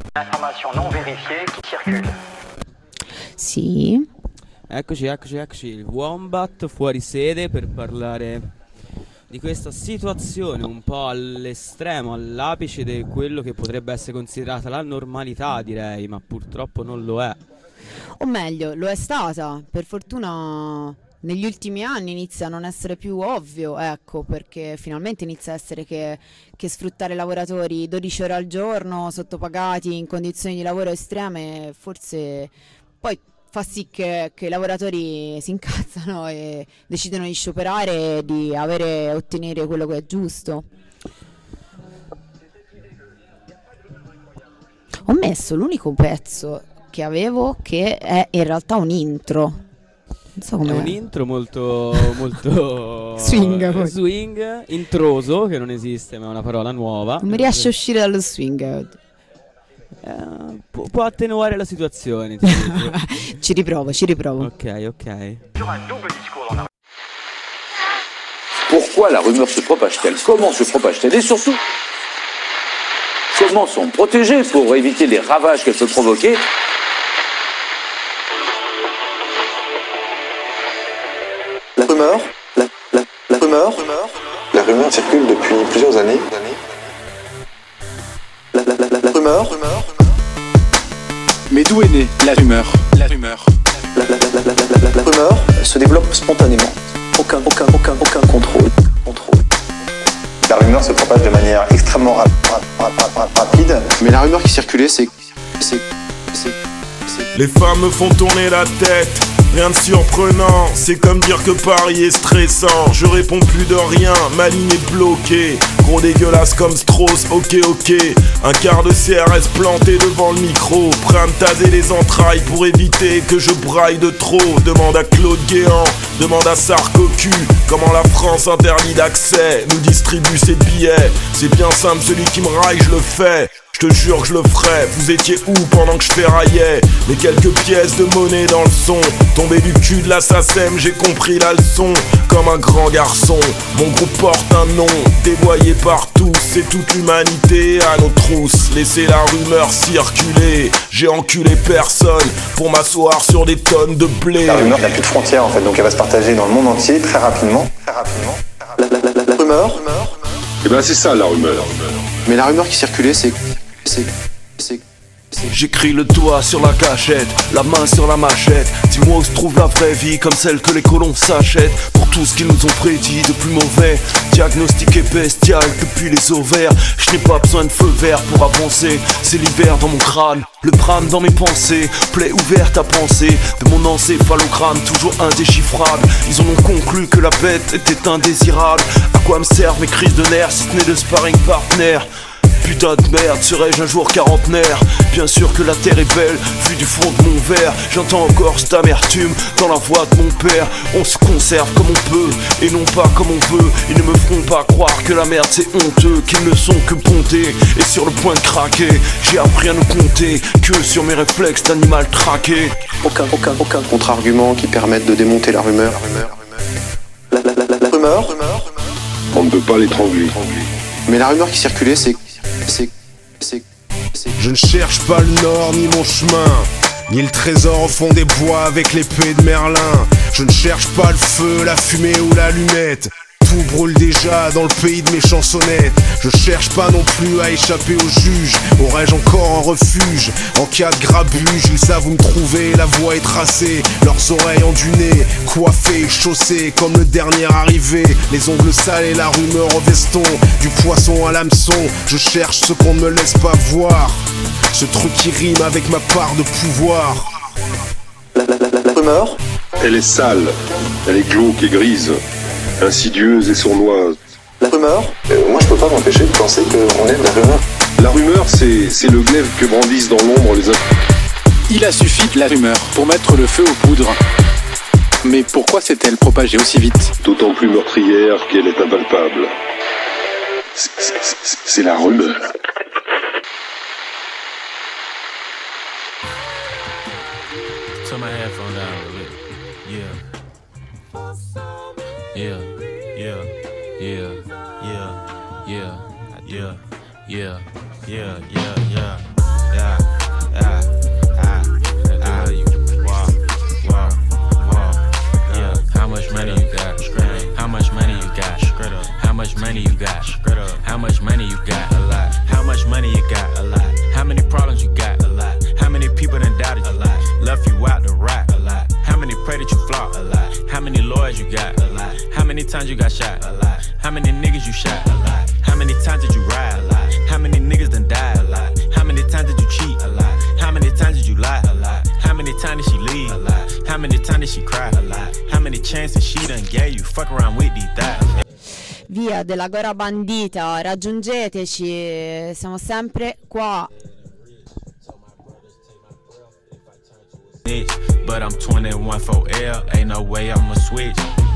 Information non vérifiée qui circule. Sì. Eccoci, eccoci, eccoci, il Wombat fuori sede per parlare di questa situazione un po' all'estremo, all'apice di quello che potrebbe essere considerata la normalità, direi, ma purtroppo non lo è. O meglio, lo è stata. Per fortuna negli ultimi anni inizia a non essere più ovvio, ecco, perché finalmente inizia a essere che, che sfruttare lavoratori dodici ore al giorno, sottopagati, in condizioni di lavoro estreme, forse poi fa sì che, che i lavoratori si incazzano e decidono di scioperare e di avere, ottenere quello che è giusto. Ho messo l'unico pezzo che avevo che è in realtà un intro. Non so È come un intro molto molto Swing, eh, poi. swing, introso, che non esiste ma è una parola nuova. non mi riesce a uscire dallo swing. Eh, può, può attenuare la situazione, ti dico. Ci riprovo, ci riprovo. Ok, ok. Sur un double discours dans la Pourquoi la rumeur se propage-t-elle? Comment se propage-t-elle? Et surtout, comment sont protégés pour éviter les ravages qu'elle peut provoquer? La rumeur, la, la, la rumeur, la rumeur circule depuis plusieurs années. La, la, la, la, la rumeur, Mais d'où est née la rumeur? La rumeur. la, la, la, la, la, la, la rumeur se développe spontanément. Aucun, aucun, aucun, aucun contrôle. contrôle. La rumeur se propage de manière extrêmement rap- rap- rap- rap- rapide. Mais la rumeur qui circulait, c'est... c'est... c'est... c'est... Les femmes me font tourner la tête, rien de surprenant, c'est comme dire que Paris est stressant. Je réponds plus de rien, ma ligne est bloquée. Gros dégueulasse comme Strauss, ok ok. Un quart de C R S planté devant le micro, prêt à me taser les entrailles pour éviter que je braille de trop. Demande à Claude Guéant, demande à Sarkozy, comment la France interdit d'accès, nous distribue ses billets. C'est bien simple, celui qui me raille je le fais. Je te jure que je le ferai, vous étiez où pendant que je ferraillais? Les quelques pièces de monnaie dans le son, tombé du cul de la S A C E M, j'ai compris la leçon. Comme un grand garçon, mon groupe porte un nom, dévoyé par tous, c'est toute l'humanité à nos trousses. Laissez la rumeur circuler, j'ai enculé personne pour m'asseoir sur des tonnes de blé. La rumeur n'a plus de frontières en fait, donc elle va se partager dans le monde entier très rapidement. Très rapidement. La, la, la, la, la rumeur, Eh ben c'est ça la rumeur. Mais la rumeur qui circulait, c'est... c'est... c'est... J'écris le doigt sur la gâchette, la main sur la machette. Dis-moi où se trouve la vraie vie, comme celle que les colons s'achètent. Pour tout ce qu'ils nous ont prédit de plus mauvais, diagnostiqué bestial depuis les ovaires. Je n'ai pas besoin de feu vert pour avancer, c'est l'hiver dans mon crâne, le drame dans mes pensées. Plaie ouverte à penser, de mon encéphalogramme toujours indéchiffrable. Ils en ont conclu que la bête était indésirable. À quoi me servent mes crises de nerfs si ce n'est de sparring partner? Putain de merde, serais-je un jour quarantenaire? Bien sûr que la terre est belle, vue du fond de mon verre. J'entends encore cette amertume dans la voix de mon père. On se conserve comme on peut, et non pas comme on veut. Ils ne me feront pas croire que la merde c'est honteux, qu'ils ne sont que bondés et sur le point de craquer. J'ai appris à ne compter que sur mes réflexes d'animal traqué. aucun, aucun, aucun contre-argument qui permette de démonter la rumeur. La, la, la, la, la rumeur, On ne peut pas l'étrangler. Mais la rumeur qui circulait, c'est... c'est... c'est... c'est... Je ne cherche pas le nord ni mon chemin, ni le trésor au fond des bois avec l'épée de Merlin. Je ne cherche pas le feu, la fumée ou l'allumette. Tout brûle déjà dans le pays de mes chansonnettes. Je cherche pas non plus à échapper aux juges. Aurais-je encore un refuge en cas de grabuge? Ils savent où me trouver, la voie est tracée. Leurs oreilles ont du nez, coiffées, chaussées comme le dernier arrivé. Les ongles sales et la rumeur au veston, du poisson à l'hameçon. Je cherche ce qu'on ne me laisse pas voir, ce truc qui rime avec ma part de pouvoir. La, la, la, la, la rumeur, Elle est sale, elle est glauque et grise, insidieuse et sournoise. la rumeur, Euh, moi je peux pas m'empêcher de penser qu'on aime la rumeur. La rumeur, c'est, c'est le glaive que brandissent dans l'ombre les... Il a suffi de la rumeur pour mettre le feu aux poudres. Mais pourquoi s'est-elle propagée aussi vite? D'autant plus meurtrière qu'elle est impalpable. C'est, c'est, c'est, c'est la rumeur. Turn my headphone down a little bit. Yeah. Yeah. Yeah. Yeah. Yeah. Yeah. Yeah. Yeah. Yeah. Yeah. Yeah. Yeah, yeah, ah, I love you. Wow, wow, wow. Yeah, how much money you got? How much money you got? How much money you got? How much money you got? A lot. How much money you got? A lot. How many problems you got? A lot. How many people done doubted you? A lot. Left you out to rot? A lot. How many pray that you flop? A lot. How many lawyers you got? A lot. How many times you got shot? A lot. How many niggas you shot? A lot. How many times did you ride? A lot. How many niggas done died? A lot. How many times did you cheat? A lot. How many times did you lie? A lot. How many times did she leave? A lot. How many times did she cry? A lot. How many chances she done gave you? Fuck around with these thighs. Via della Gora Bandita, raggiungeteci, siamo sempre qua. But I'm twenty-one for L, ain't no way I'ma switch.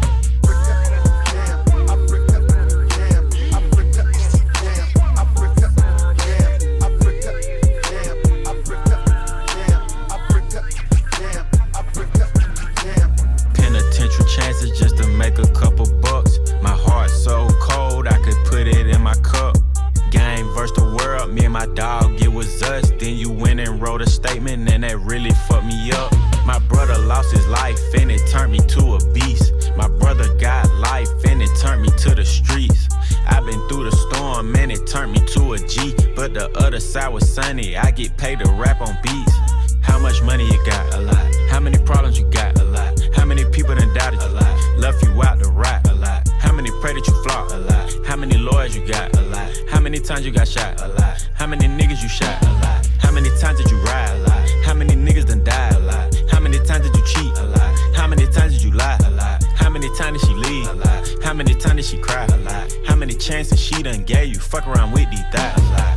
Penitentiary chances just to make a couple bucks. My heart so cold, I could put it in my cup. Game versus the world, me and my dog, it was us. Then you went and wrote a statement and that really fucked me up. My brother lost his life and it turned me to a beast. My brother got life and it turned me to the streets. I've been through the storm and it turned me to a G. But the other side was sunny, I get paid to rap on beats. How much money you got? A lot. How many problems you got? A lot. How many people done doubted you? A lot. Left you out to rot? A lot. How many pray that you flop? A lot. How many lawyers you got? A lot. How many times you got shot? A lot. How many niggas you shot? A lot. How many times did you ride? A lot. How many niggas done died? A lot. How many times did you cheat? A lot. How many times did you lie? A lot. How many times did she leave? A lot. How many times did she cry? A lot. How many chances she done gave you? Fuck around with these thighs. A lot.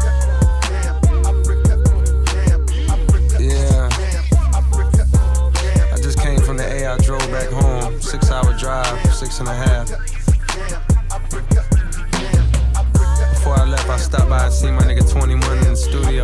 Yeah, I just came from the A, I drove back home, six hour drive, six and a half. Before I left, I stopped by and seen my nigga twenty-one in the studio.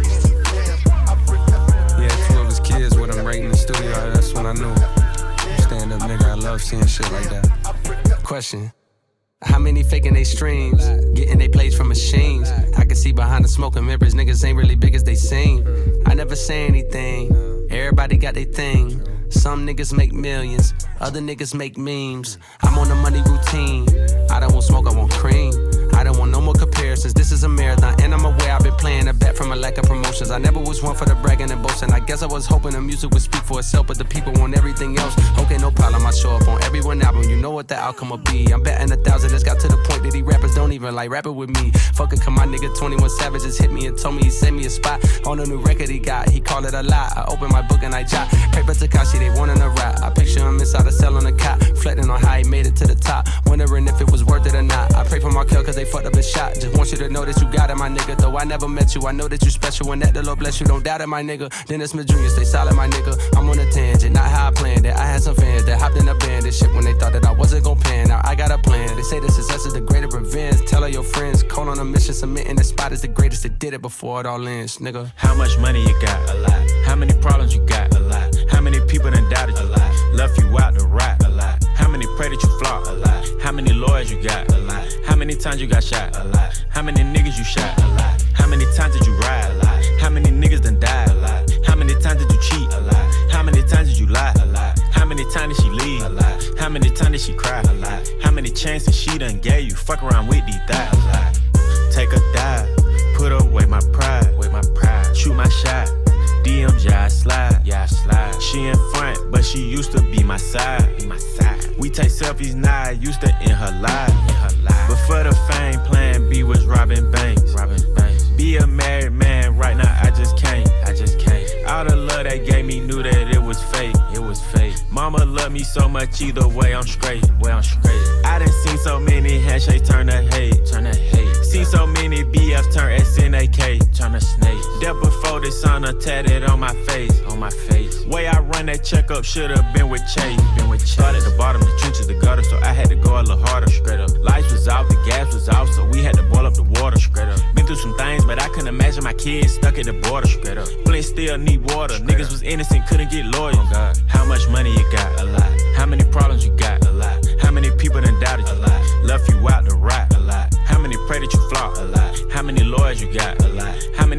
Yeah, two of his kids with him right in the studio, that's when I knew. Stand up nigga, I love seeing shit like that. Question. How many faking they streams, getting they plays from machines? I can see behind the smoke and mirrors, niggas ain't really big as they seem. I never say anything, everybody got their thing. Some niggas make millions, other niggas make memes. I'm on the money routine, I don't want smoke, I want cream. I don't want no more comparisons, this is a marathon. And I'm aware I've been playing a bet from a lack of promotions. I never was one for the bragging and boasting. I guess I was hoping the music would speak for itself, but the people want everything else. Okay, no problem, I show up on every one album. You know what the outcome will be. I'm betting a thousand, it's got to the point that these rappers don't even like rapping with me. Fuck it, come my nigga twenty-one Savage just hit me and told me he sent me a spot on a new record he got. He called it a lie, I opened my book and I jot. Paper Takashi, they wanting a rap. I picture him inside a cell on a cot, reflecting on how he made it to the top, wondering if it was worth it or not. I pray for Markel cause they fucked up his shot. Just want you to know that you got it, my nigga. Though I never met you, I know that you special and that the Lord bless you. Don't doubt it, my nigga. Dennis Smith Junior, stay solid, my nigga. I'm on a tangent, not how I planned it. I had some fans that hopped in a band and shit when they thought that I wasn't gon' pan. Now I got a plan. They say the success is the greatest revenge. Tell all your friends, call on a mission, submitting the spot is the greatest that did it before it all ends, nigga. How much money you got? A lot. How many problems you got? A lot. How many people done doubted you? A lot. Left you out to rot? A lot. How many pray that you flop? A lot. How many lawyers you got? A lot. How many times you got shot? A lot. How many niggas you shot? A lot. How many times did you ride? A lot. How many niggas done died? A lot. How many times did you cheat? A lot. How many times did you lie? A lot. How many times did she leave? A lot. How many times did she cry? A lot. How many chances she done gave you? Fuck around with these thighs. A lot. Take a dive, put away my pride, away my pride. Shoot my shot, D Ms, yeah I slide, yeah I slide. She in front, but she used to be my side, be my side. We take selfies now, used to in her life, in her life. But for the fame, plan B was robbing banks, robbing banks. Be a married man, right now I just can't, I just can't. All the love they gave me knew that it was fake, it was fake. Mama loved me so much, either way I'm straight, way I'm straight. I done seen so many handshakes turn to hate, turn to hate. Seen so many B Fs turn S N A K, turn to snake. That before this on a tatted on my face, on my face. Way I run that checkup should've been with Chase, been with Chase. Started at the bottom, the trenches, the gutter, so I had to go a little harder, straight up. Lights was off, the gas was off, so we had to boil up the water, straight up. Been through some things, but I couldn't imagine my kids stuck at the border, straight up. Flint still need water, straight niggas up. Was innocent, couldn't get lawyers. Oh God. How much money you got? A lot. How many problems you got? A lot. How many people done doubted you? A lot. Left you out to rot? A lot. How many pray that you flop? A lot. How many lawyers you got? A lot. How many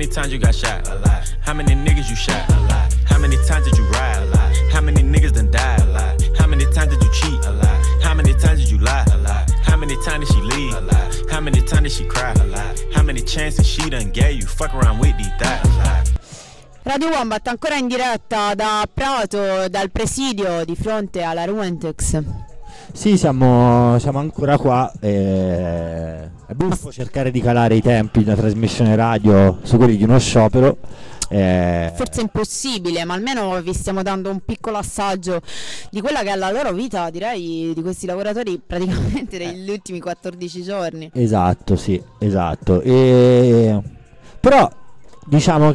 many times you got shot? A lot. How many niggas you shot? A lot. How many times did you ride? A lot. How many niggas done died? A lot. How many times did you cheat? A lot. How many times did you lie? A lot. How many times did she leave? A lot. How many times did she cry? A lot. How many chances she done gave you? Fuck around with these thighs. A lot. Radio Wombat ancora in diretta da Prato, dal presidio di fronte alla Ruentex. Sì, siamo, siamo ancora qua. Eh, è buffo cercare di calare i tempi di una trasmissione radio su quelli di uno sciopero. Eh, Forse impossibile, ma almeno vi stiamo dando un piccolo assaggio di quella che è la loro vita, direi, di questi lavoratori praticamente degli ultimi quattordici giorni. Esatto, sì, esatto. E, però diciamo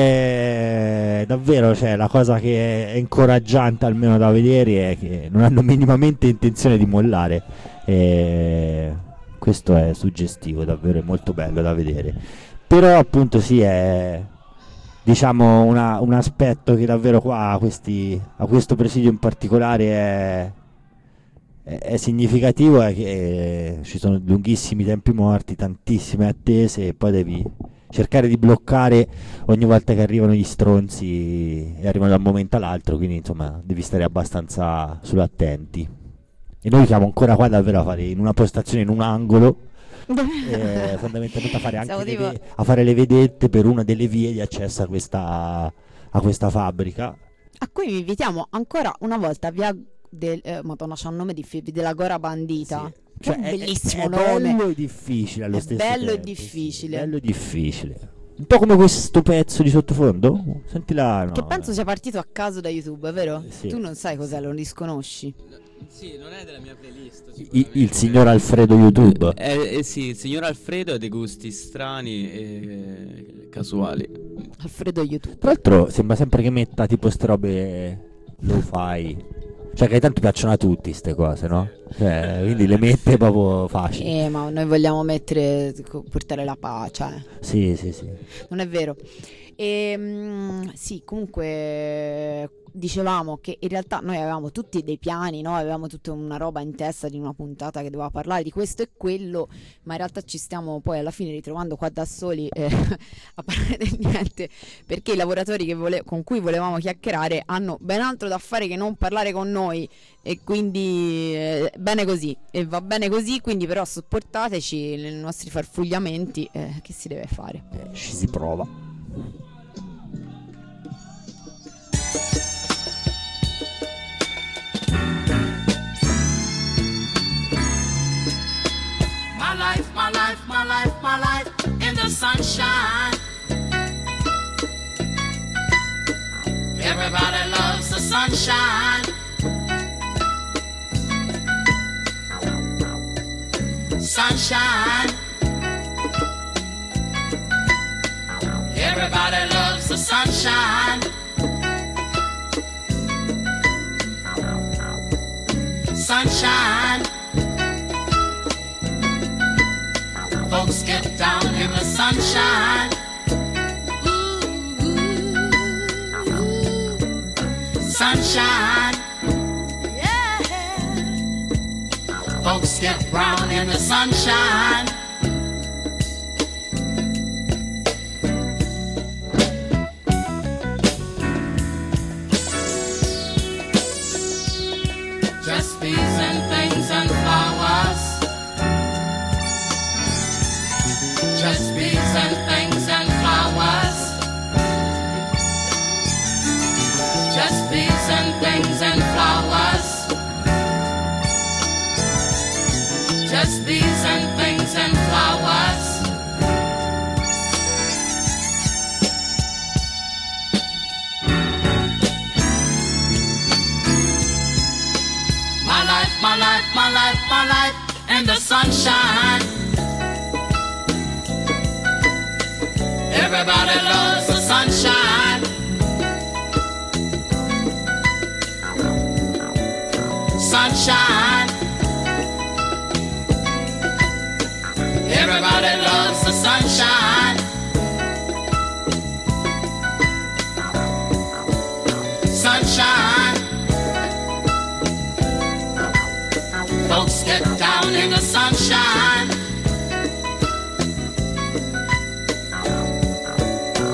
che davvero, cioè, la cosa che è incoraggiante almeno da vedere è che non hanno minimamente intenzione di mollare. E questo è suggestivo, davvero è molto bello da vedere. Però appunto sì, è diciamo una, un aspetto che davvero qua a, questi, a questo presidio in particolare è, è, è significativo, è che ci sono lunghissimi tempi morti, tantissime attese, e poi devi cercare di bloccare ogni volta che arrivano gli stronzi e arrivano da un momento all'altro, quindi insomma devi stare abbastanza sull'attenti. E noi siamo ancora qua davvero a fare in una postazione in un angolo, eh, fondamentalmente a fare anche le, tipo... a fare le vedette per una delle vie di accesso a questa, a questa fabbrica, a cui vi invitiamo ancora una volta via del, eh, Madonna, c'ha un nome difficile, della Gora Bandita. Sì. Che Cioè, è un bellissimo è, è nome. bello e difficile allo è stesso bello tempo. e difficile. Sì, bello e difficile. Un po' come questo pezzo di sottofondo. Sentila. No, che penso sia partito a caso da YouTube, vero? Sì. Tu non sai cos'è, lo disconosci. Sì, non è della mia playlist. Il, il signor Alfredo YouTube. Eh, eh sì, il signor Alfredo ha dei gusti strani e casuali. Alfredo YouTube. Tra l'altro sembra sempre che metta tipo ste robe lo-fi. Cioè che tanto piacciono a tutti ste cose, no? Cioè, quindi le mette proprio facili. Eh, ma noi vogliamo mettere, portare la pace. Sì, sì, sì. Non è vero. E, mm, sì, comunque dicevamo che in realtà noi avevamo tutti dei piani, no? Avevamo tutta una roba in testa di una puntata che doveva parlare di questo e quello, ma in realtà ci stiamo poi alla fine ritrovando qua da soli eh, a parlare del niente, perché i lavoratori che vole- con cui volevamo chiacchierare hanno ben altro da fare che non parlare con noi, e quindi eh, bene così, e va bene così, quindi però sopportateci nei nostri farfugliamenti, eh, che si deve fare? Eh, ci si prova. My life, my life, my life, my life in the sunshine. Everybody loves the sunshine. Sunshine. Everybody loves the sunshine. Sunshine. Folks get down in the sunshine. Sunshine. Yeah. Folks get brown in the sunshine. Just bees and things and flowers. Just bees and things and flowers. Just bees and things and flowers. Just bees and things and flowers. My life, my life, my life, my life in the sunshine. Everybody loves the sunshine. Sunshine. Everybody loves the sunshine. Sunshine. Folks get down in the sunshine.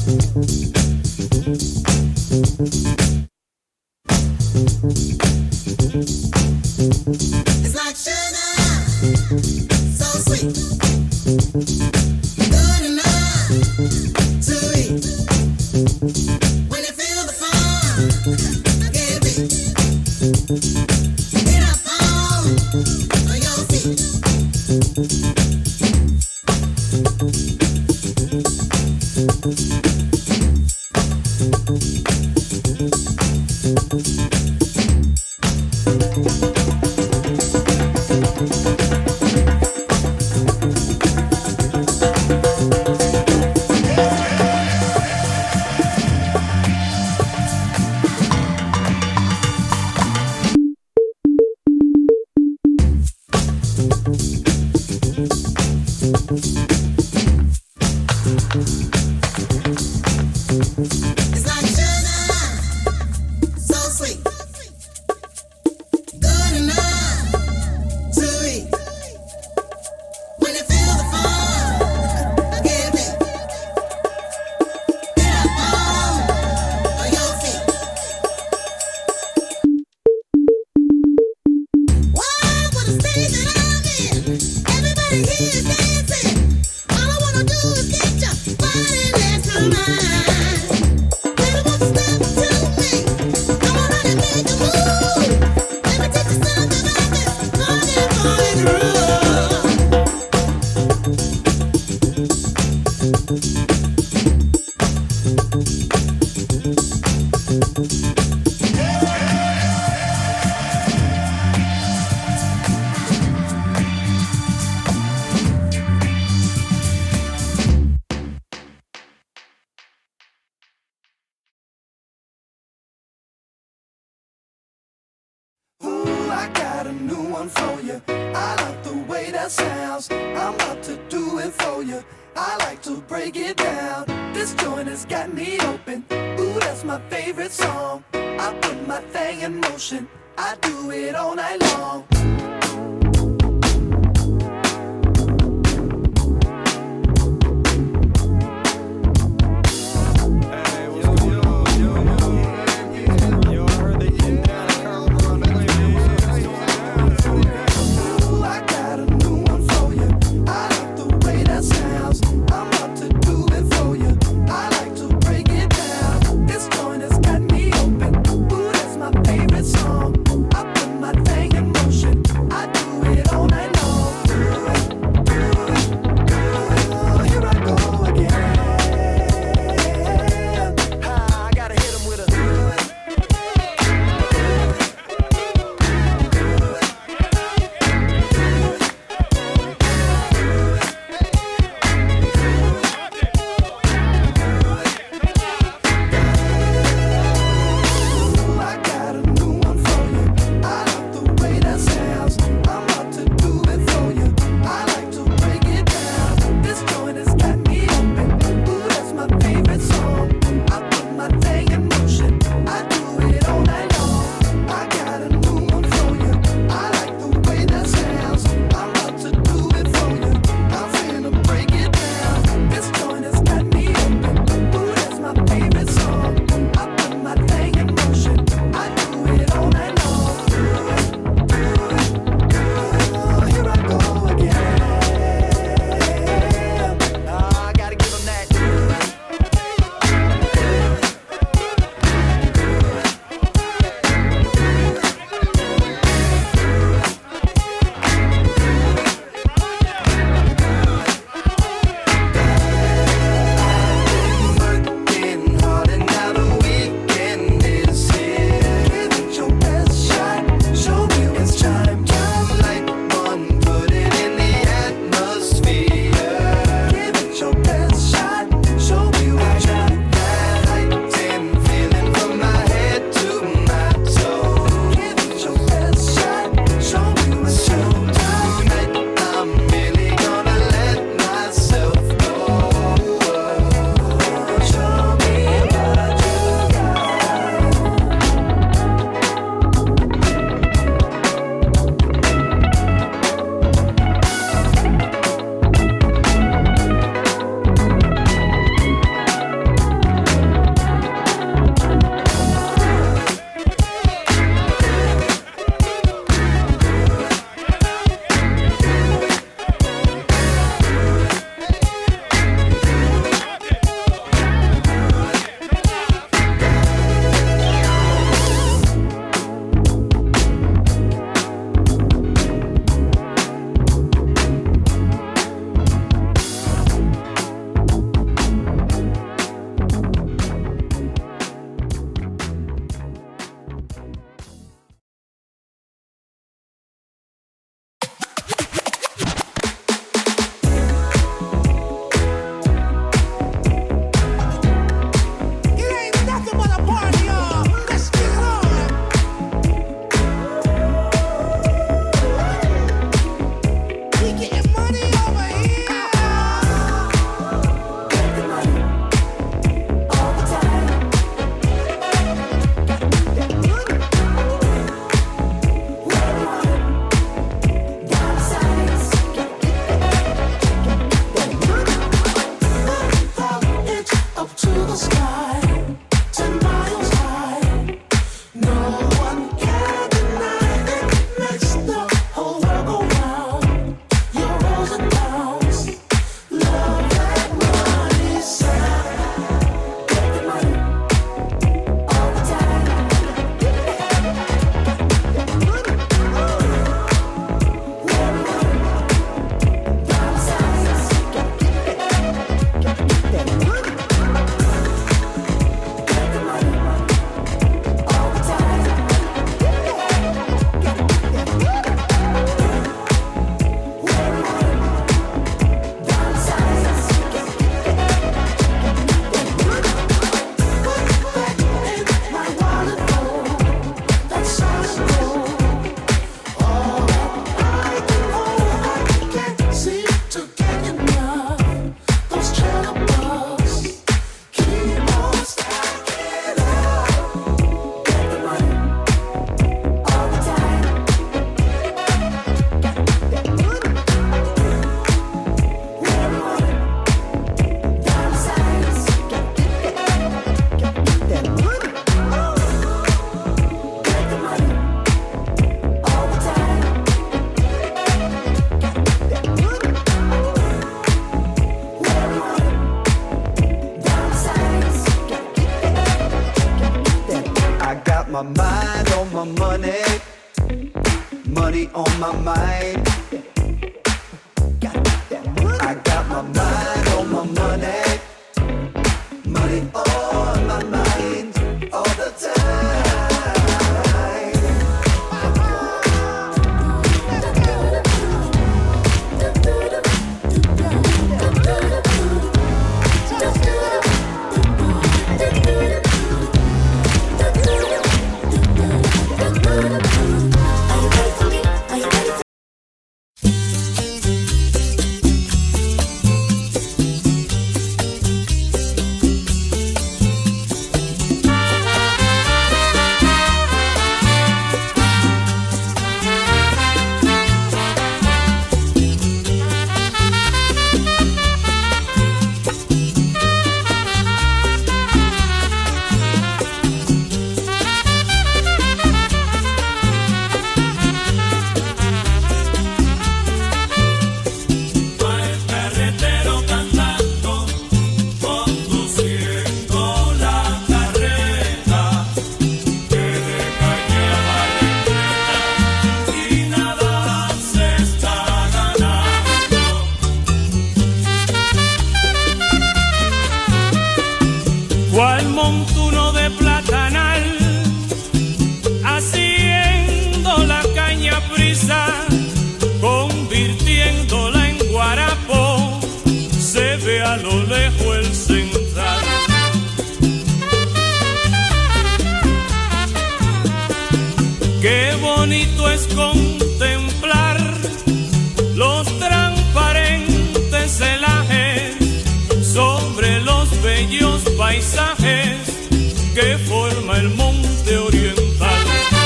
It's like sugar, so sweet, good enough to eat. When you feel the fun, I can't beat. Get up on your feet. It's like sugar. I got a new one for you. I like the way that sounds. I'm about to do it for you. I like to break it down. This joint has got me open. Ooh, that's my favorite song. I put my thing in motion. I do it all night long. I my mind on my money, money on my mind. I got my mind on my money, money on my mind all the time. Cual montuno de platanal, haciendo la caña prisa, convirtiéndola en guarapo, se ve a lo lejos el central. Qué bonito es contemplar los transparentes celajes sobre los bellos paisajes que forma el monte oriental.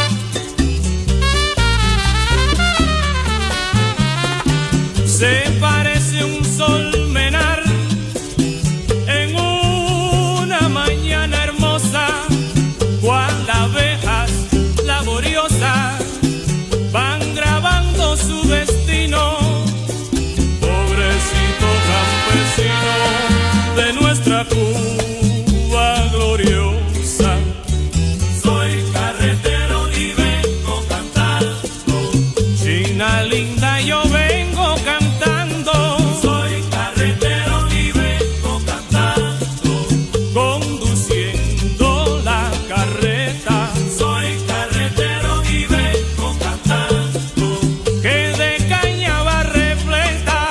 Se parece un sol menar en una mañana hermosa, cual abejas laboriosas van grabando su destino. Pobrecito campesino de nuestra Cuba gloriosa. Soy carretero y vengo cantando. China linda, yo vengo cantando. Soy carretero y vengo cantando. Conduciendo la carreta. Soy carretero y vengo cantando. Que de caña va repleta.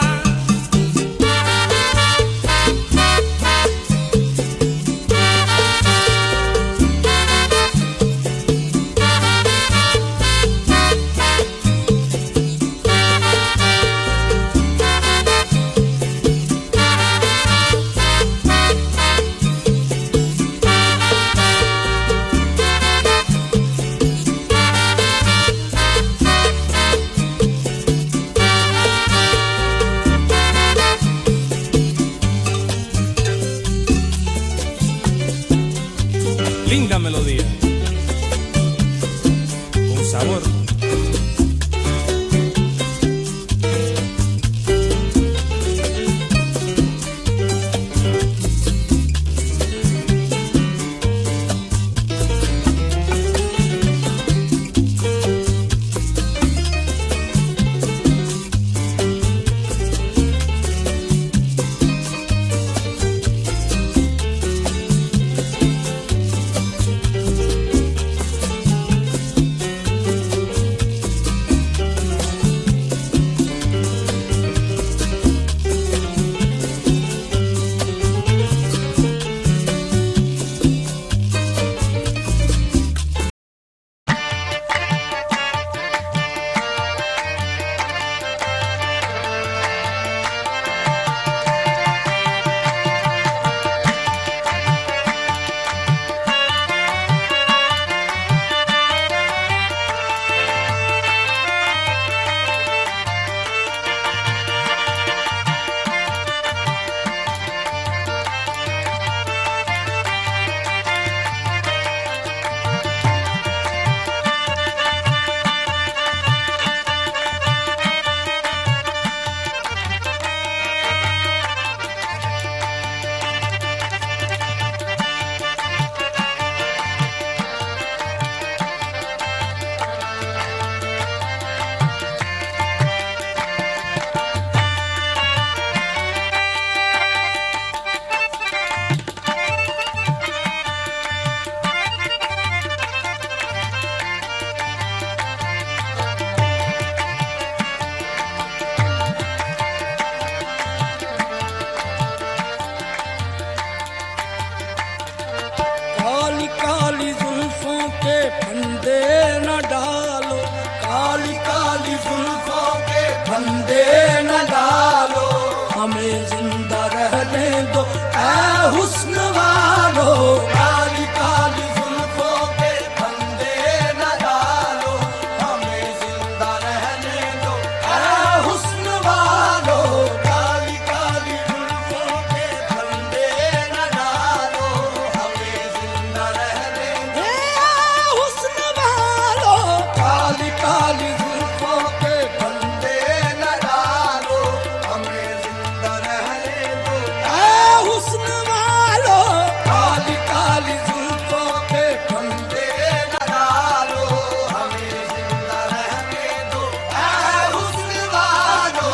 Linda melodía, con sabor. के फंदे न डालो, काली काली जुल्फों के फंदे न डालो, हमें जिंदा रहने दो ऐ हुस्न वालो। काली काली जुल्फों के फंदे न डालो, हमें जिंदा रहने दो ऐ हुस्न वालो। काली काली जुल्फों के फंदे न डालो, हमें जिंदा रहने दो ऐ हुस्न वालो। काली काली जुल्फों के फंदे न डालो, हमें जिंदा रहने दो ऐ हुस्न वालो। काली काली जुल्फों के फंदे न डालो, हमें जिंदा रहने दो ऐ हुस्न वालो।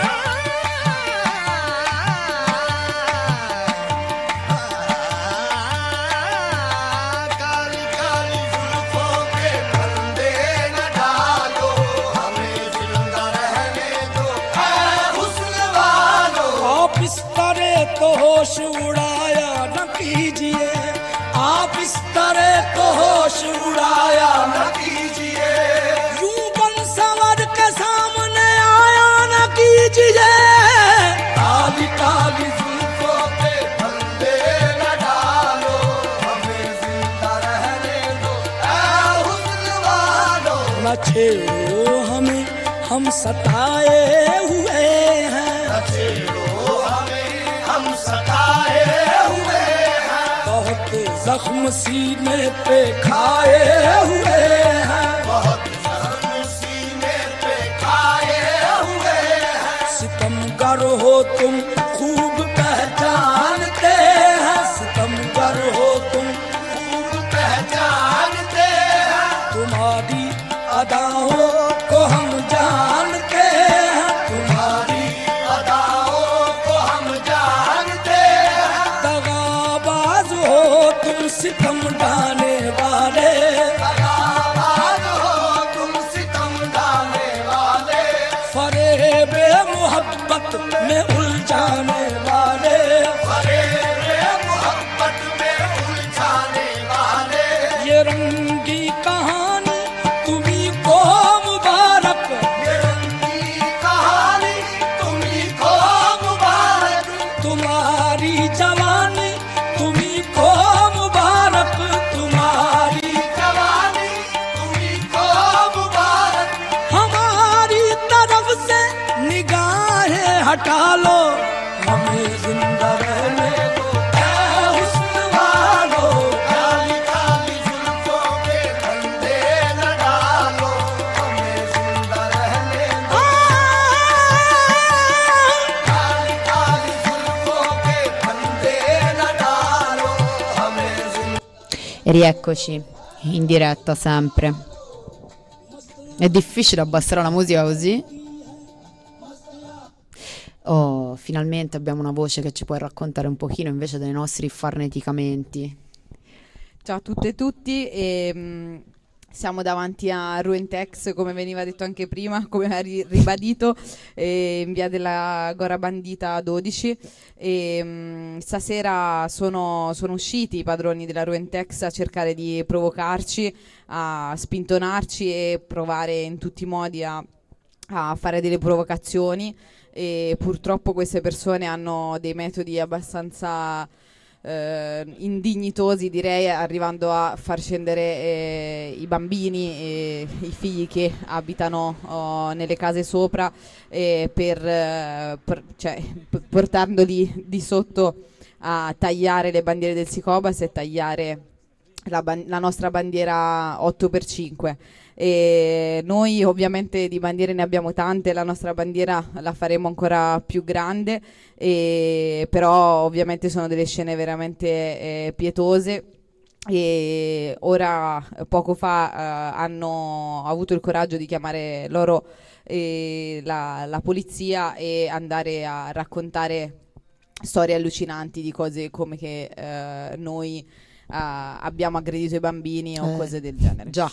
काली काली जुल्फों के फंदे न डालो, हमें जिंदा रहने दो ऐ हुस्न वालो। आप इस तरह तो होश उड़ाया न कीजिए, आप इस तरह तो होश उड़ाया न कीजिए, यूं बन संवर के सामने आया न कीजिए। काली काली जुल्फों के फंदे न डालो, हमें जिंदा रहने दो ऐ हुस्न वालो। न छेड़ो हमें, हम सताए हुए हैं, न छेड़ो हमें, हम सताए हुए हैं, बहुत जख्म सीने पे खाए हुए हैं, बहुत जख्म सीने पे खाए हुए हैं। सितमगर हो तुम खूब पहचानते हैं, सितमगर हो तुम खूब पहचानते हैं, तुम्हारी अदाओं को हम जानते हैं, तुम्हारी अदाओं को हम जानते हैं। दगाबाज हो तुम सितम ढाने वाले, दगाबाज हो तुम सितम ढाने वाले, फरेबे मोहब्बत में उलझाने वाले, फरेबे मोहब्बत में उलझाने वाले। ये रंगी कहानी तुम्ही को मुबारक, ये रंगी कहानी तुम्ही को मुबारक, तुम्हारी जवानी तुम्ही को मुबारक, तुम्हारी जवानी तुम्ही को मुबारक। हमारी तरफ से निगाहें हटा लो, हमें जिंदा रहने दो ऐ हुस्न वालो। काली काली जुल्फों के फंदे न डालो, हमें जिंदा रहने दो। काली काली जुल्फों के फंदे न डालो, हमें जिंदा। E rieccoci in diretta sempre. È difficile abbassare la musica così. Oh, finalmente abbiamo una voce che ci può raccontare un pochino invece dei nostri farneticamenti. Ciao a tutte e tutti, e, mm, siamo davanti a Ruentex, come veniva detto anche prima, come ha ri- ribadito, eh, in via della Gora Bandita dodici. E, mm, stasera sono, sono usciti i padroni della Ruentex a cercare di provocarci, a spintonarci e provare in tutti i modi a, a fare delle provocazioni. E purtroppo queste persone hanno dei metodi abbastanza eh, indignitosi, direi, arrivando a far scendere eh, i bambini e i figli che abitano oh, nelle case sopra, eh, per, eh, per cioè, p- portandoli di sotto a tagliare le bandiere del Sicobas e tagliare la, ban- la nostra bandiera otto per cinque. E noi ovviamente di bandiere ne abbiamo tante, la nostra bandiera la faremo ancora più grande, e però ovviamente sono delle scene veramente eh, pietose. E ora poco fa eh, hanno avuto il coraggio di chiamare loro eh, la, la polizia e andare a raccontare storie allucinanti di cose come che eh, noi Uh, abbiamo aggredito i bambini o Eh, cose del genere. già.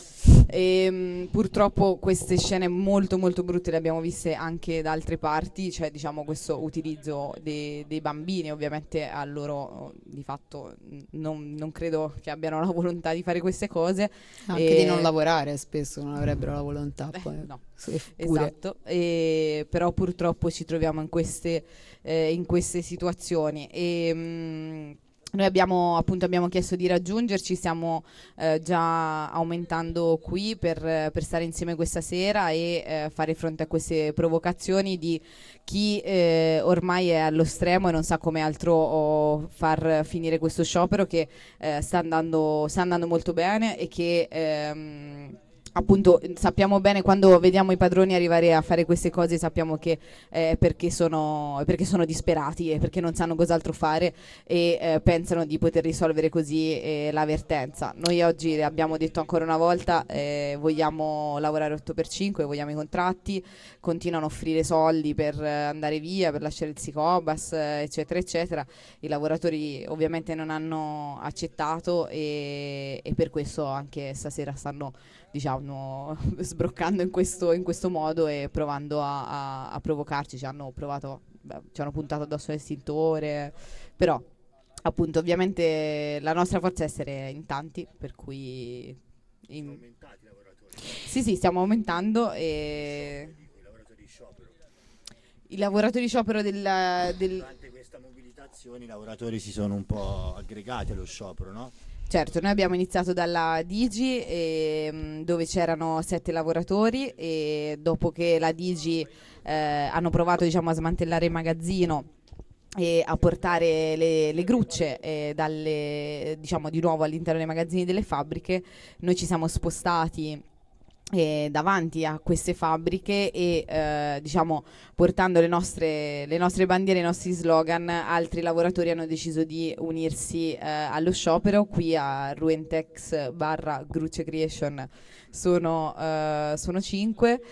E, mh, purtroppo queste scene molto molto brutte le abbiamo viste anche da altre parti, cioè diciamo questo utilizzo dei, dei bambini, ovviamente a loro di fatto non, non credo che abbiano la volontà di fare queste cose, anche e... di non lavorare spesso non avrebbero la volontà, poi. Eh, no. Pure. Esatto, e, però purtroppo ci troviamo in queste, eh, in queste situazioni e mh, noi abbiamo appunto abbiamo chiesto di raggiungerci, stiamo eh, già aumentando qui per, per stare insieme questa sera e eh, fare fronte a queste provocazioni di chi eh, ormai è allo stremo e non sa come altro oh, far finire questo sciopero che eh, sta andando, sta andando molto bene e che ehm, appunto sappiamo bene, quando vediamo i padroni arrivare a fare queste cose sappiamo che è perché sono, perché sono disperati e perché non sanno cos'altro fare e eh, pensano di poter risolvere così eh, la vertenza. Noi oggi abbiamo detto ancora una volta eh, vogliamo lavorare otto per cinque, vogliamo i contratti, continuano a offrire soldi per andare via, per lasciare il Psychobus eh, eccetera eccetera. I lavoratori ovviamente non hanno accettato e, e per questo anche stasera stanno diciamo sbroccando in questo, in questo modo e provando a, a, a provocarci. Ci hanno provato, beh, ci hanno puntato addosso l'estintore, però appunto ovviamente la nostra forza è essere in tanti, per cui in... Sono aumentati i lavoratori? Sì sì, stiamo aumentando e I lavoratori di sciopero. i lavoratori di sciopero del, del... Durante questa mobilitazione i lavoratori si sono un po' aggregati allo sciopero, no? Certo, noi abbiamo iniziato dalla Digi e, dove c'erano sette lavoratori e dopo che la Digi eh, hanno provato diciamo, a smantellare il magazzino e a portare le, le grucce eh, dalle, diciamo, di nuovo all'interno dei magazzini delle fabbriche, noi ci siamo spostati Eh, davanti a queste fabbriche e eh, diciamo portando le nostre, le nostre bandiere, i nostri slogan, altri lavoratori hanno deciso di unirsi eh, allo sciopero. Qui a Ruentex barra Grucce Creation sono, eh, sono cinque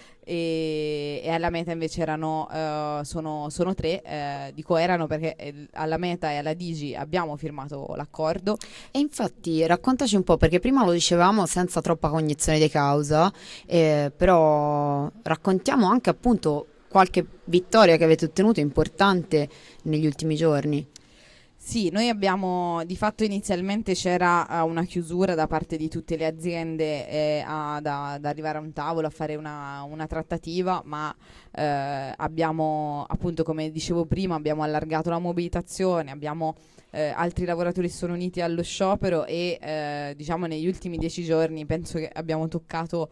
e, e alla Meta invece erano eh, sono, sono tre, eh, dico erano perché eh, alla Meta e alla Digi abbiamo firmato l'accordo. E infatti raccontaci un po', perché prima lo dicevamo senza troppa cognizione di causa, eh, però raccontiamo anche appunto qualche vittoria che avete ottenuto importante negli ultimi giorni. Sì, noi abbiamo, di fatto inizialmente c'era uh, una chiusura da parte di tutte le aziende eh, ad, ad arrivare a un tavolo, a fare una, una trattativa, ma eh, abbiamo appunto, come dicevo prima, abbiamo allargato la mobilitazione, abbiamo eh, altri lavoratori sono uniti allo sciopero e eh, diciamo negli ultimi dieci giorni penso che abbiamo toccato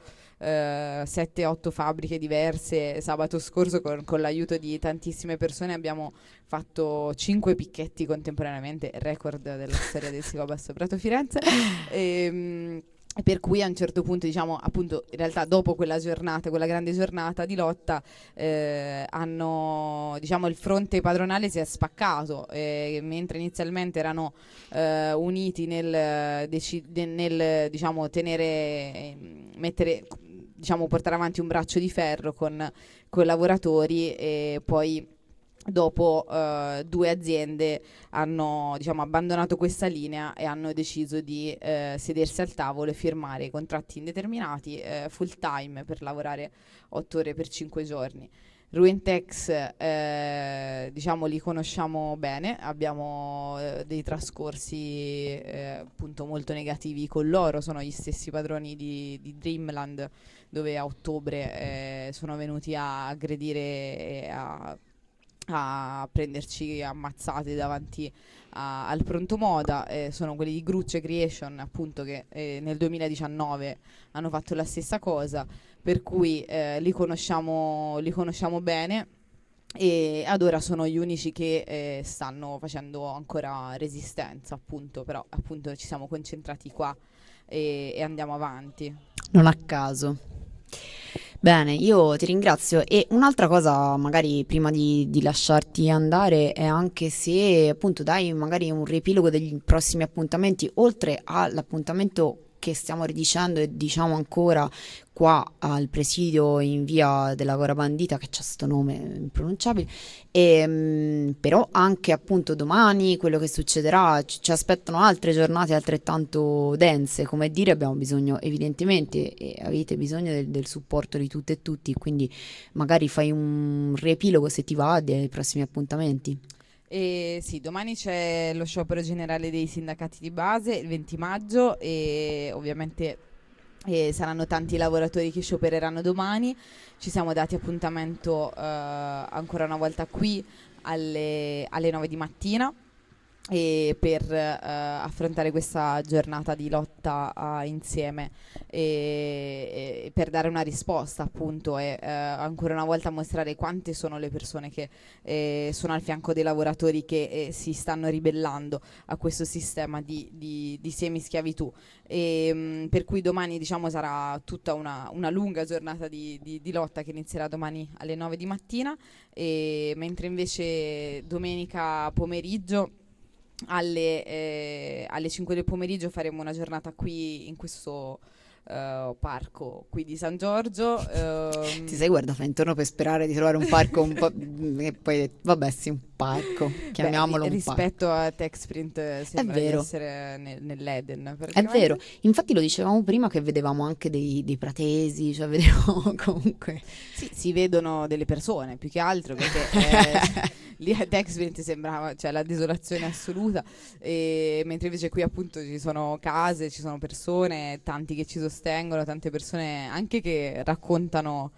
sette otto fabbriche diverse. Sabato scorso con, con l'aiuto di tantissime persone abbiamo fatto cinque picchetti contemporaneamente, record della storia del Psychobus Prato Firenze. e, per cui a un certo punto, diciamo, appunto, in realtà dopo quella giornata, quella grande giornata di lotta, eh, hanno, diciamo, il fronte padronale si è spaccato, eh, mentre inizialmente erano eh, uniti nel, deci- nel diciamo, tenere, eh, mettere, diciamo, portare avanti un braccio di ferro con, con i lavoratori, e poi dopo uh, due aziende hanno, diciamo, abbandonato questa linea e hanno deciso di uh, sedersi al tavolo e firmare contratti indeterminati uh, full time per lavorare otto ore per cinque giorni. Ruentex eh, diciamo li conosciamo bene, abbiamo eh, dei trascorsi eh, appunto molto negativi con loro, sono gli stessi padroni di, di Dreamland, dove a ottobre eh, sono venuti a aggredire e a a prenderci ammazzate davanti a, al pronto moda. Eh, sono quelli di Grucce Creation, appunto, che eh, nel duemiladiciannove hanno fatto la stessa cosa, per cui eh, li conosciamo li conosciamo bene e ad ora sono gli unici che eh, stanno facendo ancora resistenza, appunto, però appunto ci siamo concentrati qua e, e andiamo avanti. Non a caso. Bene, io ti ringrazio. E un'altra cosa, magari prima di, di lasciarti andare, è anche se appunto dai magari un riepilogo degli prossimi appuntamenti, oltre all'appuntamento che stiamo ridicendo e diciamo ancora qua al presidio in via della Gora Bandita, che c'ha sto nome impronunciabile, e, mh, però anche appunto domani quello che succederà, ci, ci aspettano altre giornate altrettanto dense, come dire, abbiamo bisogno evidentemente e avete bisogno del, del supporto di tutte e tutti, quindi magari fai un riepilogo se ti va dei prossimi appuntamenti. E sì, domani c'è lo sciopero generale dei sindacati di base il venti maggio e ovviamente e saranno tanti i lavoratori che sciopereranno domani. Ci siamo dati appuntamento eh, ancora una volta qui alle, alle nove di mattina e per eh, affrontare questa giornata di lotta eh, insieme e, e per dare una risposta appunto e eh, ancora una volta mostrare quante sono le persone che eh, sono al fianco dei lavoratori che eh, si stanno ribellando a questo sistema di, di, di semischiavitù e mh, per cui domani diciamo sarà tutta una, una lunga giornata di, di, di lotta che inizierà domani alle nove di mattina e mentre invece domenica pomeriggio Alle, eh, alle cinque del pomeriggio faremo una giornata qui in questo uh, parco qui di San Giorgio. Um, Ti sei guardata intorno per sperare di trovare un parco un po' e poi vabbè sì, un parco, chiamiamolo beh, un rispetto parco. a Techsprint sembra È vero. di essere nel, nell'Eden È vero, infatti lo dicevamo prima che vedevamo anche dei, dei pratesi, cioè vedevamo comunque... Sì, si vedono delle persone più che altro perché eh, lì a Techsprint sembrava cioè, la desolazione assoluta e, mentre invece qui appunto ci sono case, ci sono persone, tanti che ci sostengono, tante persone anche che raccontano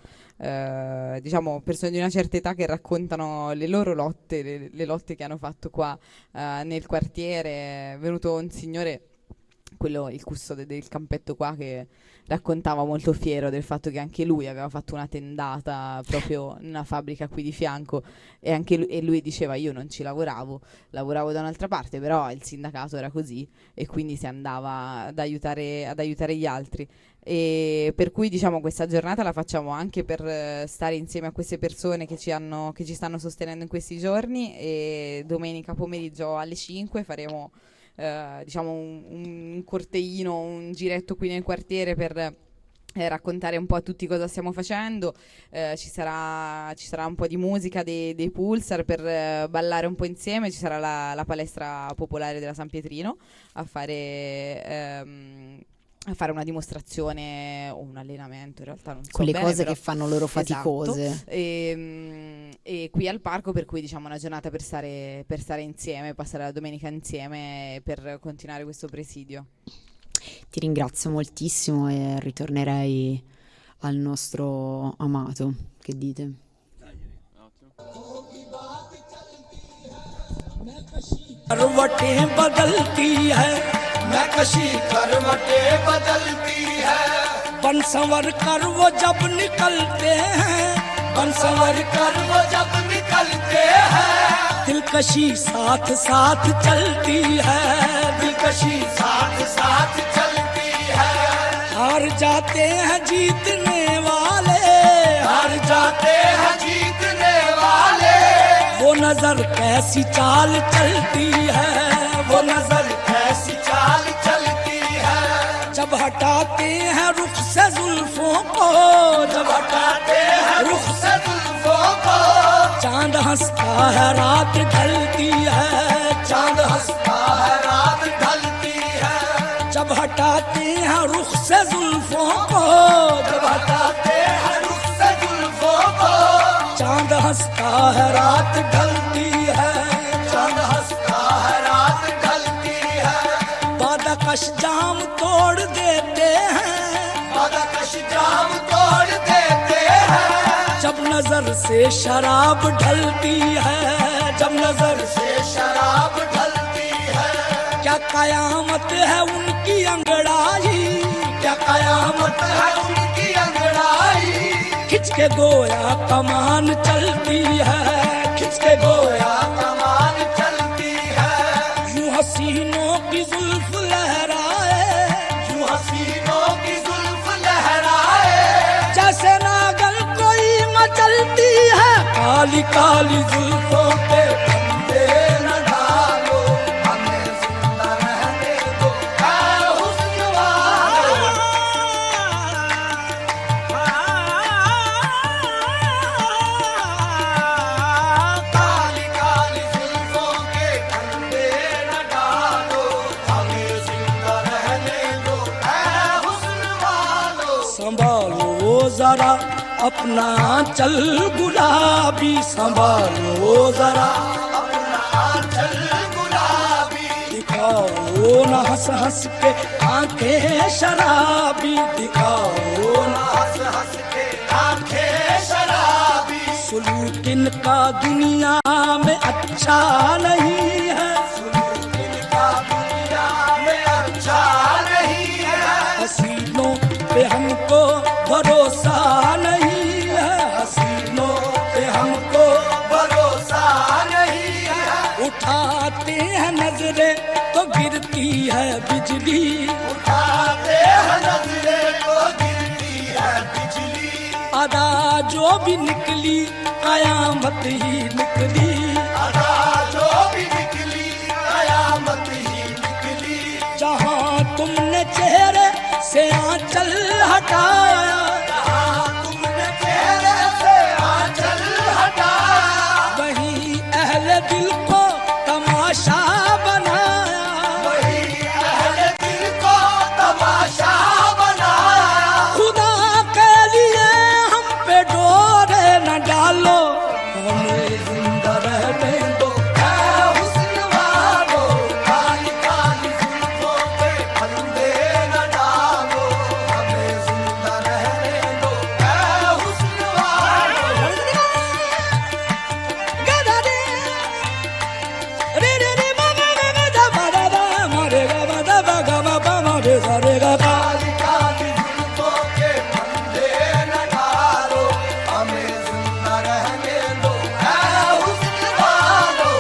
Uh, diciamo persone di una certa età che raccontano le loro lotte, le, le lotte che hanno fatto qua uh, nel quartiere. È venuto un signore, quello il custode del campetto qua, che raccontava molto fiero del fatto che anche lui aveva fatto una tendata proprio in una fabbrica qui di fianco e anche lui, e lui diceva io non ci lavoravo, lavoravo da un'altra parte, però il sindacato era così e quindi si andava ad aiutare, ad aiutare gli altri. E per cui diciamo questa giornata la facciamo anche per uh, stare insieme a queste persone che ci, hanno, che ci stanno sostenendo in questi giorni e domenica pomeriggio alle cinque faremo uh, diciamo un, un corteino, un giretto qui nel quartiere per eh, raccontare un po' a tutti cosa stiamo facendo. Uh, ci, sarà, ci sarà un po' di musica dei, dei Pulsar per uh, ballare un po' insieme, ci sarà la, la palestra popolare della San Pietrino a fare... Um, a fare una dimostrazione o un allenamento, in realtà non so quelle bene, cose però, che fanno loro faticose. esatto. e, e qui al parco, per cui diciamo una giornata per stare, per stare insieme, passare la domenica insieme per continuare questo presidio. Ti ringrazio moltissimo e ritornerei al nostro amato, che dite? करवटें बदलती है मैं कशी करवटें बदलती है बन संवर कर वो जब निकलते हैं बन संवर कर वो जब निकलते हैं दिलकशी साथ साथ चलती है दिलकशी साथ साथ चलती है हार जाते हैं जीतने वाले हार जाते हैं जीतने वाले वो नजर कैसी चाल चलती है वो नजर कैसी चाल चलती है जब हटाते हैं रुख से जुल्फों को जब हटाते हैं रुख से जुल्फों को चांद हंसता है रात ढलती है चांद हंसता है रात ढलती है जब हटाते हैं रुख से जुल्फों को जब हटाते हैं रुख से जुल्फों को चांद हंसता है रात ढलती है चांद हंसता है रात ढलती है बादकश जाम तोड़ देते हैं बादकश जाम तोड़ देते हैं जब नजर से शराब ढलती है जब नजर से शराब ढलती है क्या कयामत है उनकी अंगड़ाई क्या कयामत है उनकी अंगड़ाई खिंच के गोया कमान चलती है खिंच के गोया कमान चलती है यूं हसीनों की जुल्फ लहराए यूं हसीनों की जुल्फ लहराए जैसे नागल कोई मचलती है काली काली जुल्फों पे बंदे न डालो हमें जिंदा रहने दो ऐ हुस्न वालो जरा अपना चल गुलाबी संभालो जरा अपना चल गुलाबी दिखाओ न हंस हंस के आंखें शराबी दिखाओ न हंस हंस के आंखें शराबी सुलूक इनका दुनिया में अच्छा नहीं है सुलूक इनका दुनिया में अच्छा नहीं है हसीनों पे हमको भरोसा नहीं है हसीनों पे हमको भरोसा नहीं है उठाते हैं नजरें तो गिरती है बिजली उठाते हैं नजरें तो गिरती है बिजली अदा जो भी निकली कयामत ही निकली अदा जो भी निकली कयामत ही निकली जहाँ तुमने चेहरे से आंचल हटाया जहाँ तुमने चेहरे से आंचल हटाया वहीं अहले दिल को तमाशा बनाया वहीं अहले दिल को तमाशा बनाया खुदा के लिए हम पे डोरे न डालो हमें जिंदा रहने दो ऐ हुस्न वालो काली काली जुल्फों पे फंदे न डालो हमें जिंदा रहने दो ऐ हुस्न वालो गदा रे रे रे रे मा मा मा मा दा मा दा दा मा रे गा मा दा बा गा मा पा मा रे सा रे गा काली काली जुल्फों के फंदे न डालो हमें जिंदा रहने दो ऐ हुस्न वालो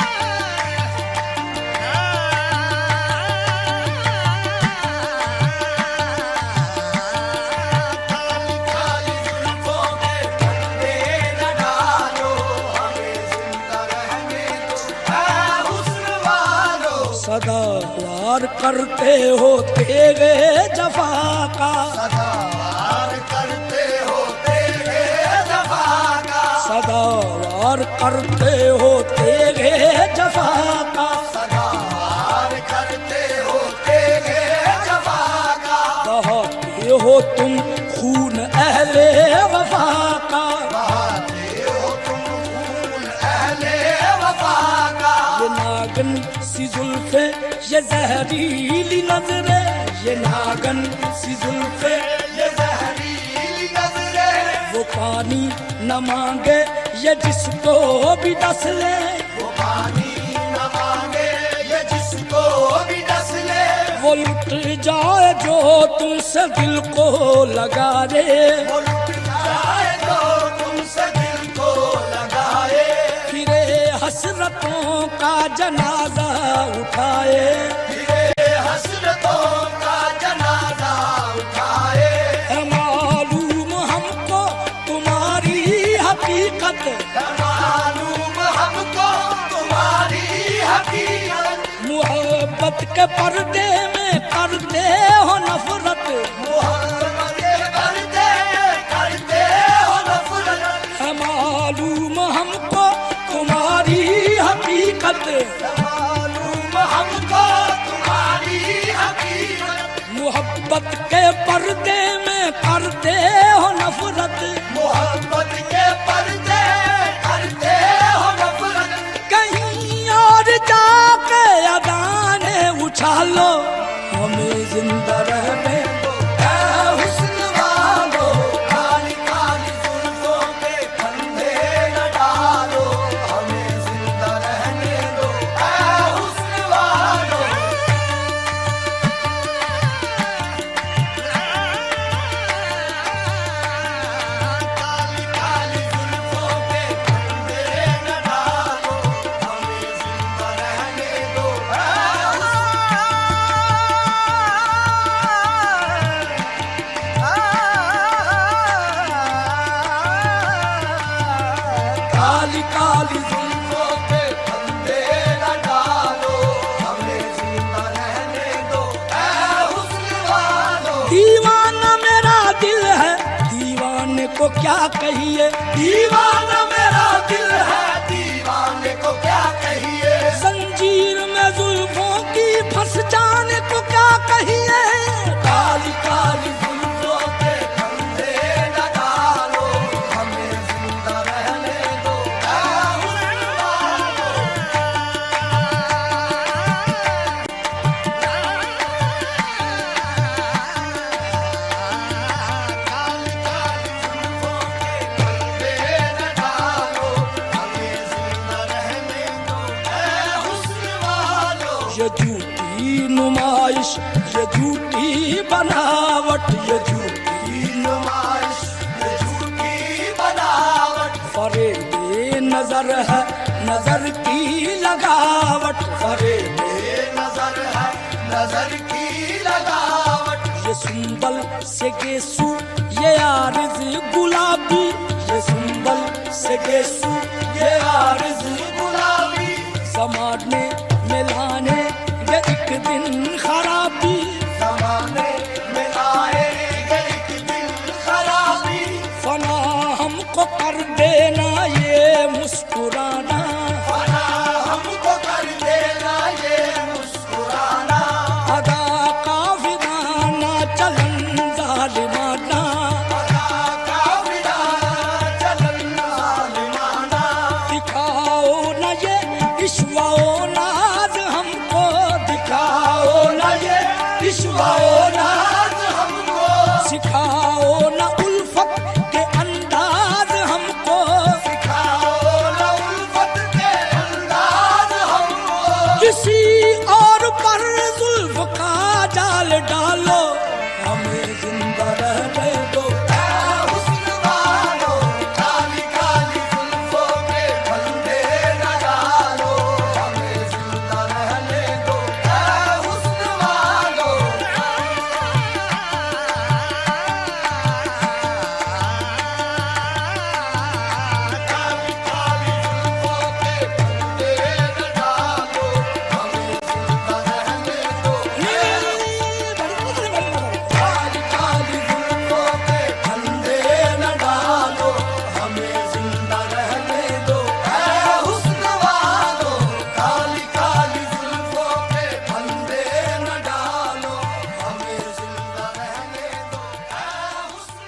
काली काली जुल्फों के फंदे न डालो हमें जिंदा रहने दो ऐ हुस्न वालो सदा वार करते हो तेरे जफा का सदा वार करते हो तेरे जफा का सदा वार करते हो तेरे जफा का सदा वार करते हो तेरे जफा का बहाते हो तुम खून अहले वफा का बहाते हो तुम खून अहले वफा का ये नागन सी जुल्फे ये जहरीली नजरे ये नागन सी जुल्फे ये जहरीली नजरे वो पानी न मांगे ये जिसको भी डस ले वो पानी न मांगे ये जिसको भी डस ले वो लुट जाए जो तुमसे दिल को लगा रे वो लुट जाए जो तुमसे दिल को लगाए फिरे हसरतों का जनाजा उठाए फिरे हसरतों का जनाजा उठाए है मालूम हमको तुम्हारी हकीकत है मालूम हमको तुम्हारी हकीकत मोहब्बत के पर्दे में करते हो नफरत मोहब्बत के पर्दे में करते हो नफरत है मालूम हमको तुम्हारी हकीकत मालूम हमको तुम्हारी हकीकत मोहब्बत के पर्दे में करते हो नफरत मोहब्बत के पर्दे करते हो नफरत कहीं और जाके अदाने उछालो हमें जिंदा रहने दो ऐ हुस्न वालो काली काली जुल्फों के फंदे न डालो हमें जिंदा रहने दो ऐ हुस्न वालो काली काली जुल्फों के फंदे न डालो हमें जिंदा रहने दो ऐ काली काली जुल्फों के फंदे न डालो हमें जिंदा रहने दो ऐ हुस्न वालो दीवाना मेरा दिल है दीवाने को क्या कहिए दीवाना मेरा दिल है दीवाने को क्या कहिए जंजीर में जुल्फों की फंस जाने को क्या कहिए काली काली जुल्फों के फंदे न डालो बनावट ये झूठी नुमाइश ये झूठी बनावट फरेबे नजर है नजर की लगावट फरेबे नजर है नजर की लगावट ये सुंबल से गेसू ये आरिज़ गुलाबी ये सुंबल से गेसू ये आरिज़ गुलाबी ज़माने में लाने ये एक दिन खराबी ज़माने में लाएंगे एक दिन खराबी फना हमको कर देना ये मुस्कुराना फना हमको कर देना ये मुस्कुराना अदा का विदाना चलन जालिमाना अदा का विदाना चलन जालिमाना दिखाओ न ये इश्वाओ नाज हमको दिखाओ न ये इश्वाओ नाज हमको सिखाओ न उल्फत के अंदाज हमको सिखाओ न उल्फत के अंदाज हमको किसी और पर जुल्फ का जाल डालो हमें जिंदा रहने दो ऐ हुस्न वालो काली काली जुल्फों के फंदे न डालो हमें जिंदा रहने दो ऐ हुस्न वालो काली काली जुल्फों के फंदे न डालो हमें जिंदा रहने दो काली काली जुल्फों के फंदे न डालो हमें जिंदा रहने दो ऐ हुस्न वालो काली काली जुल्फों के फंदे न डालो हमें जिंदा रहने दो ऐ हुस्न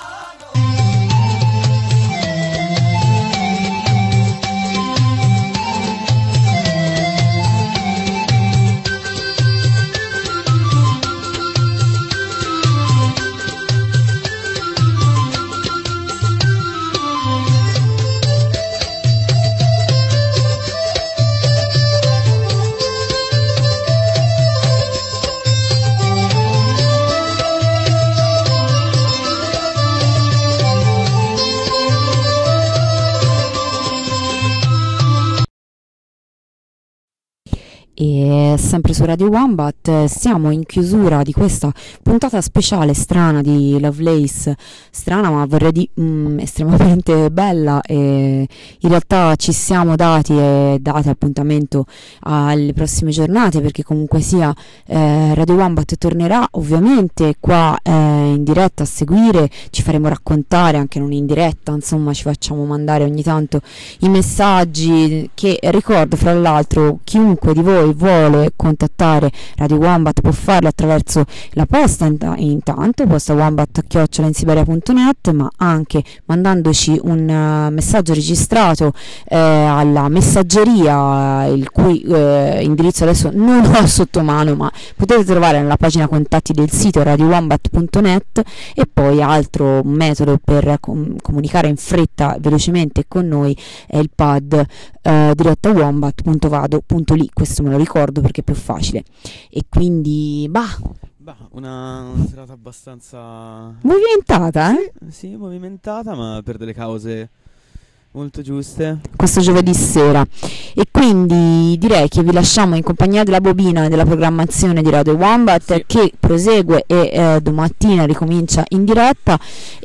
E sempre su Radio Wombat siamo in chiusura di questa puntata speciale strana di Lovelace, strana ma vorrei dire mm, estremamente bella, e in realtà ci siamo dati e date appuntamento alle prossime giornate, perché comunque sia eh, Radio Wombat tornerà ovviamente qua eh, in diretta a seguire, ci faremo raccontare anche non in diretta, insomma ci facciamo mandare ogni tanto i messaggi che ricordo, fra l'altro chiunque di voi vuole contattare Radio Wombat può farlo attraverso la posta intanto, posta wombat chiocciola insiberia punto net, ma anche mandandoci un uh, messaggio registrato eh, alla messaggeria, il cui eh, indirizzo adesso non ho sotto mano, ma potete trovare nella pagina contatti del sito radio wombat punto net. E poi altro metodo per com- comunicare in fretta velocemente con noi è il pad eh, diretta wombat punto vado punto li, questo me lo ricordo perché è più facile. E quindi bah, bah una, una serata abbastanza movimentata, eh? Sì, sì, movimentata, ma per delle cause molto giuste. Questo giovedì sera. E quindi direi che vi lasciamo in compagnia della bobina e della programmazione di Radio Wombat, sì, che prosegue e eh, domattina ricomincia in diretta.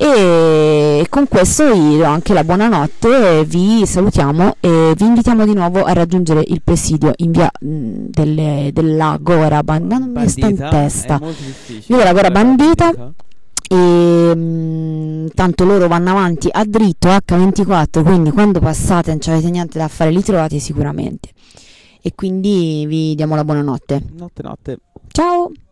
E con questo vi do anche la buonanotte, vi salutiamo e vi invitiamo di nuovo a raggiungere il presidio in via mh, delle, della Gora Bandita, non mi sta in testa, via della Gora Bandita. E mh, tanto loro vanno avanti a dritto acca ventiquattro, quindi quando passate non avete niente da fare li trovate sicuramente. E quindi vi diamo la buonanotte. Notte notte. Ciao.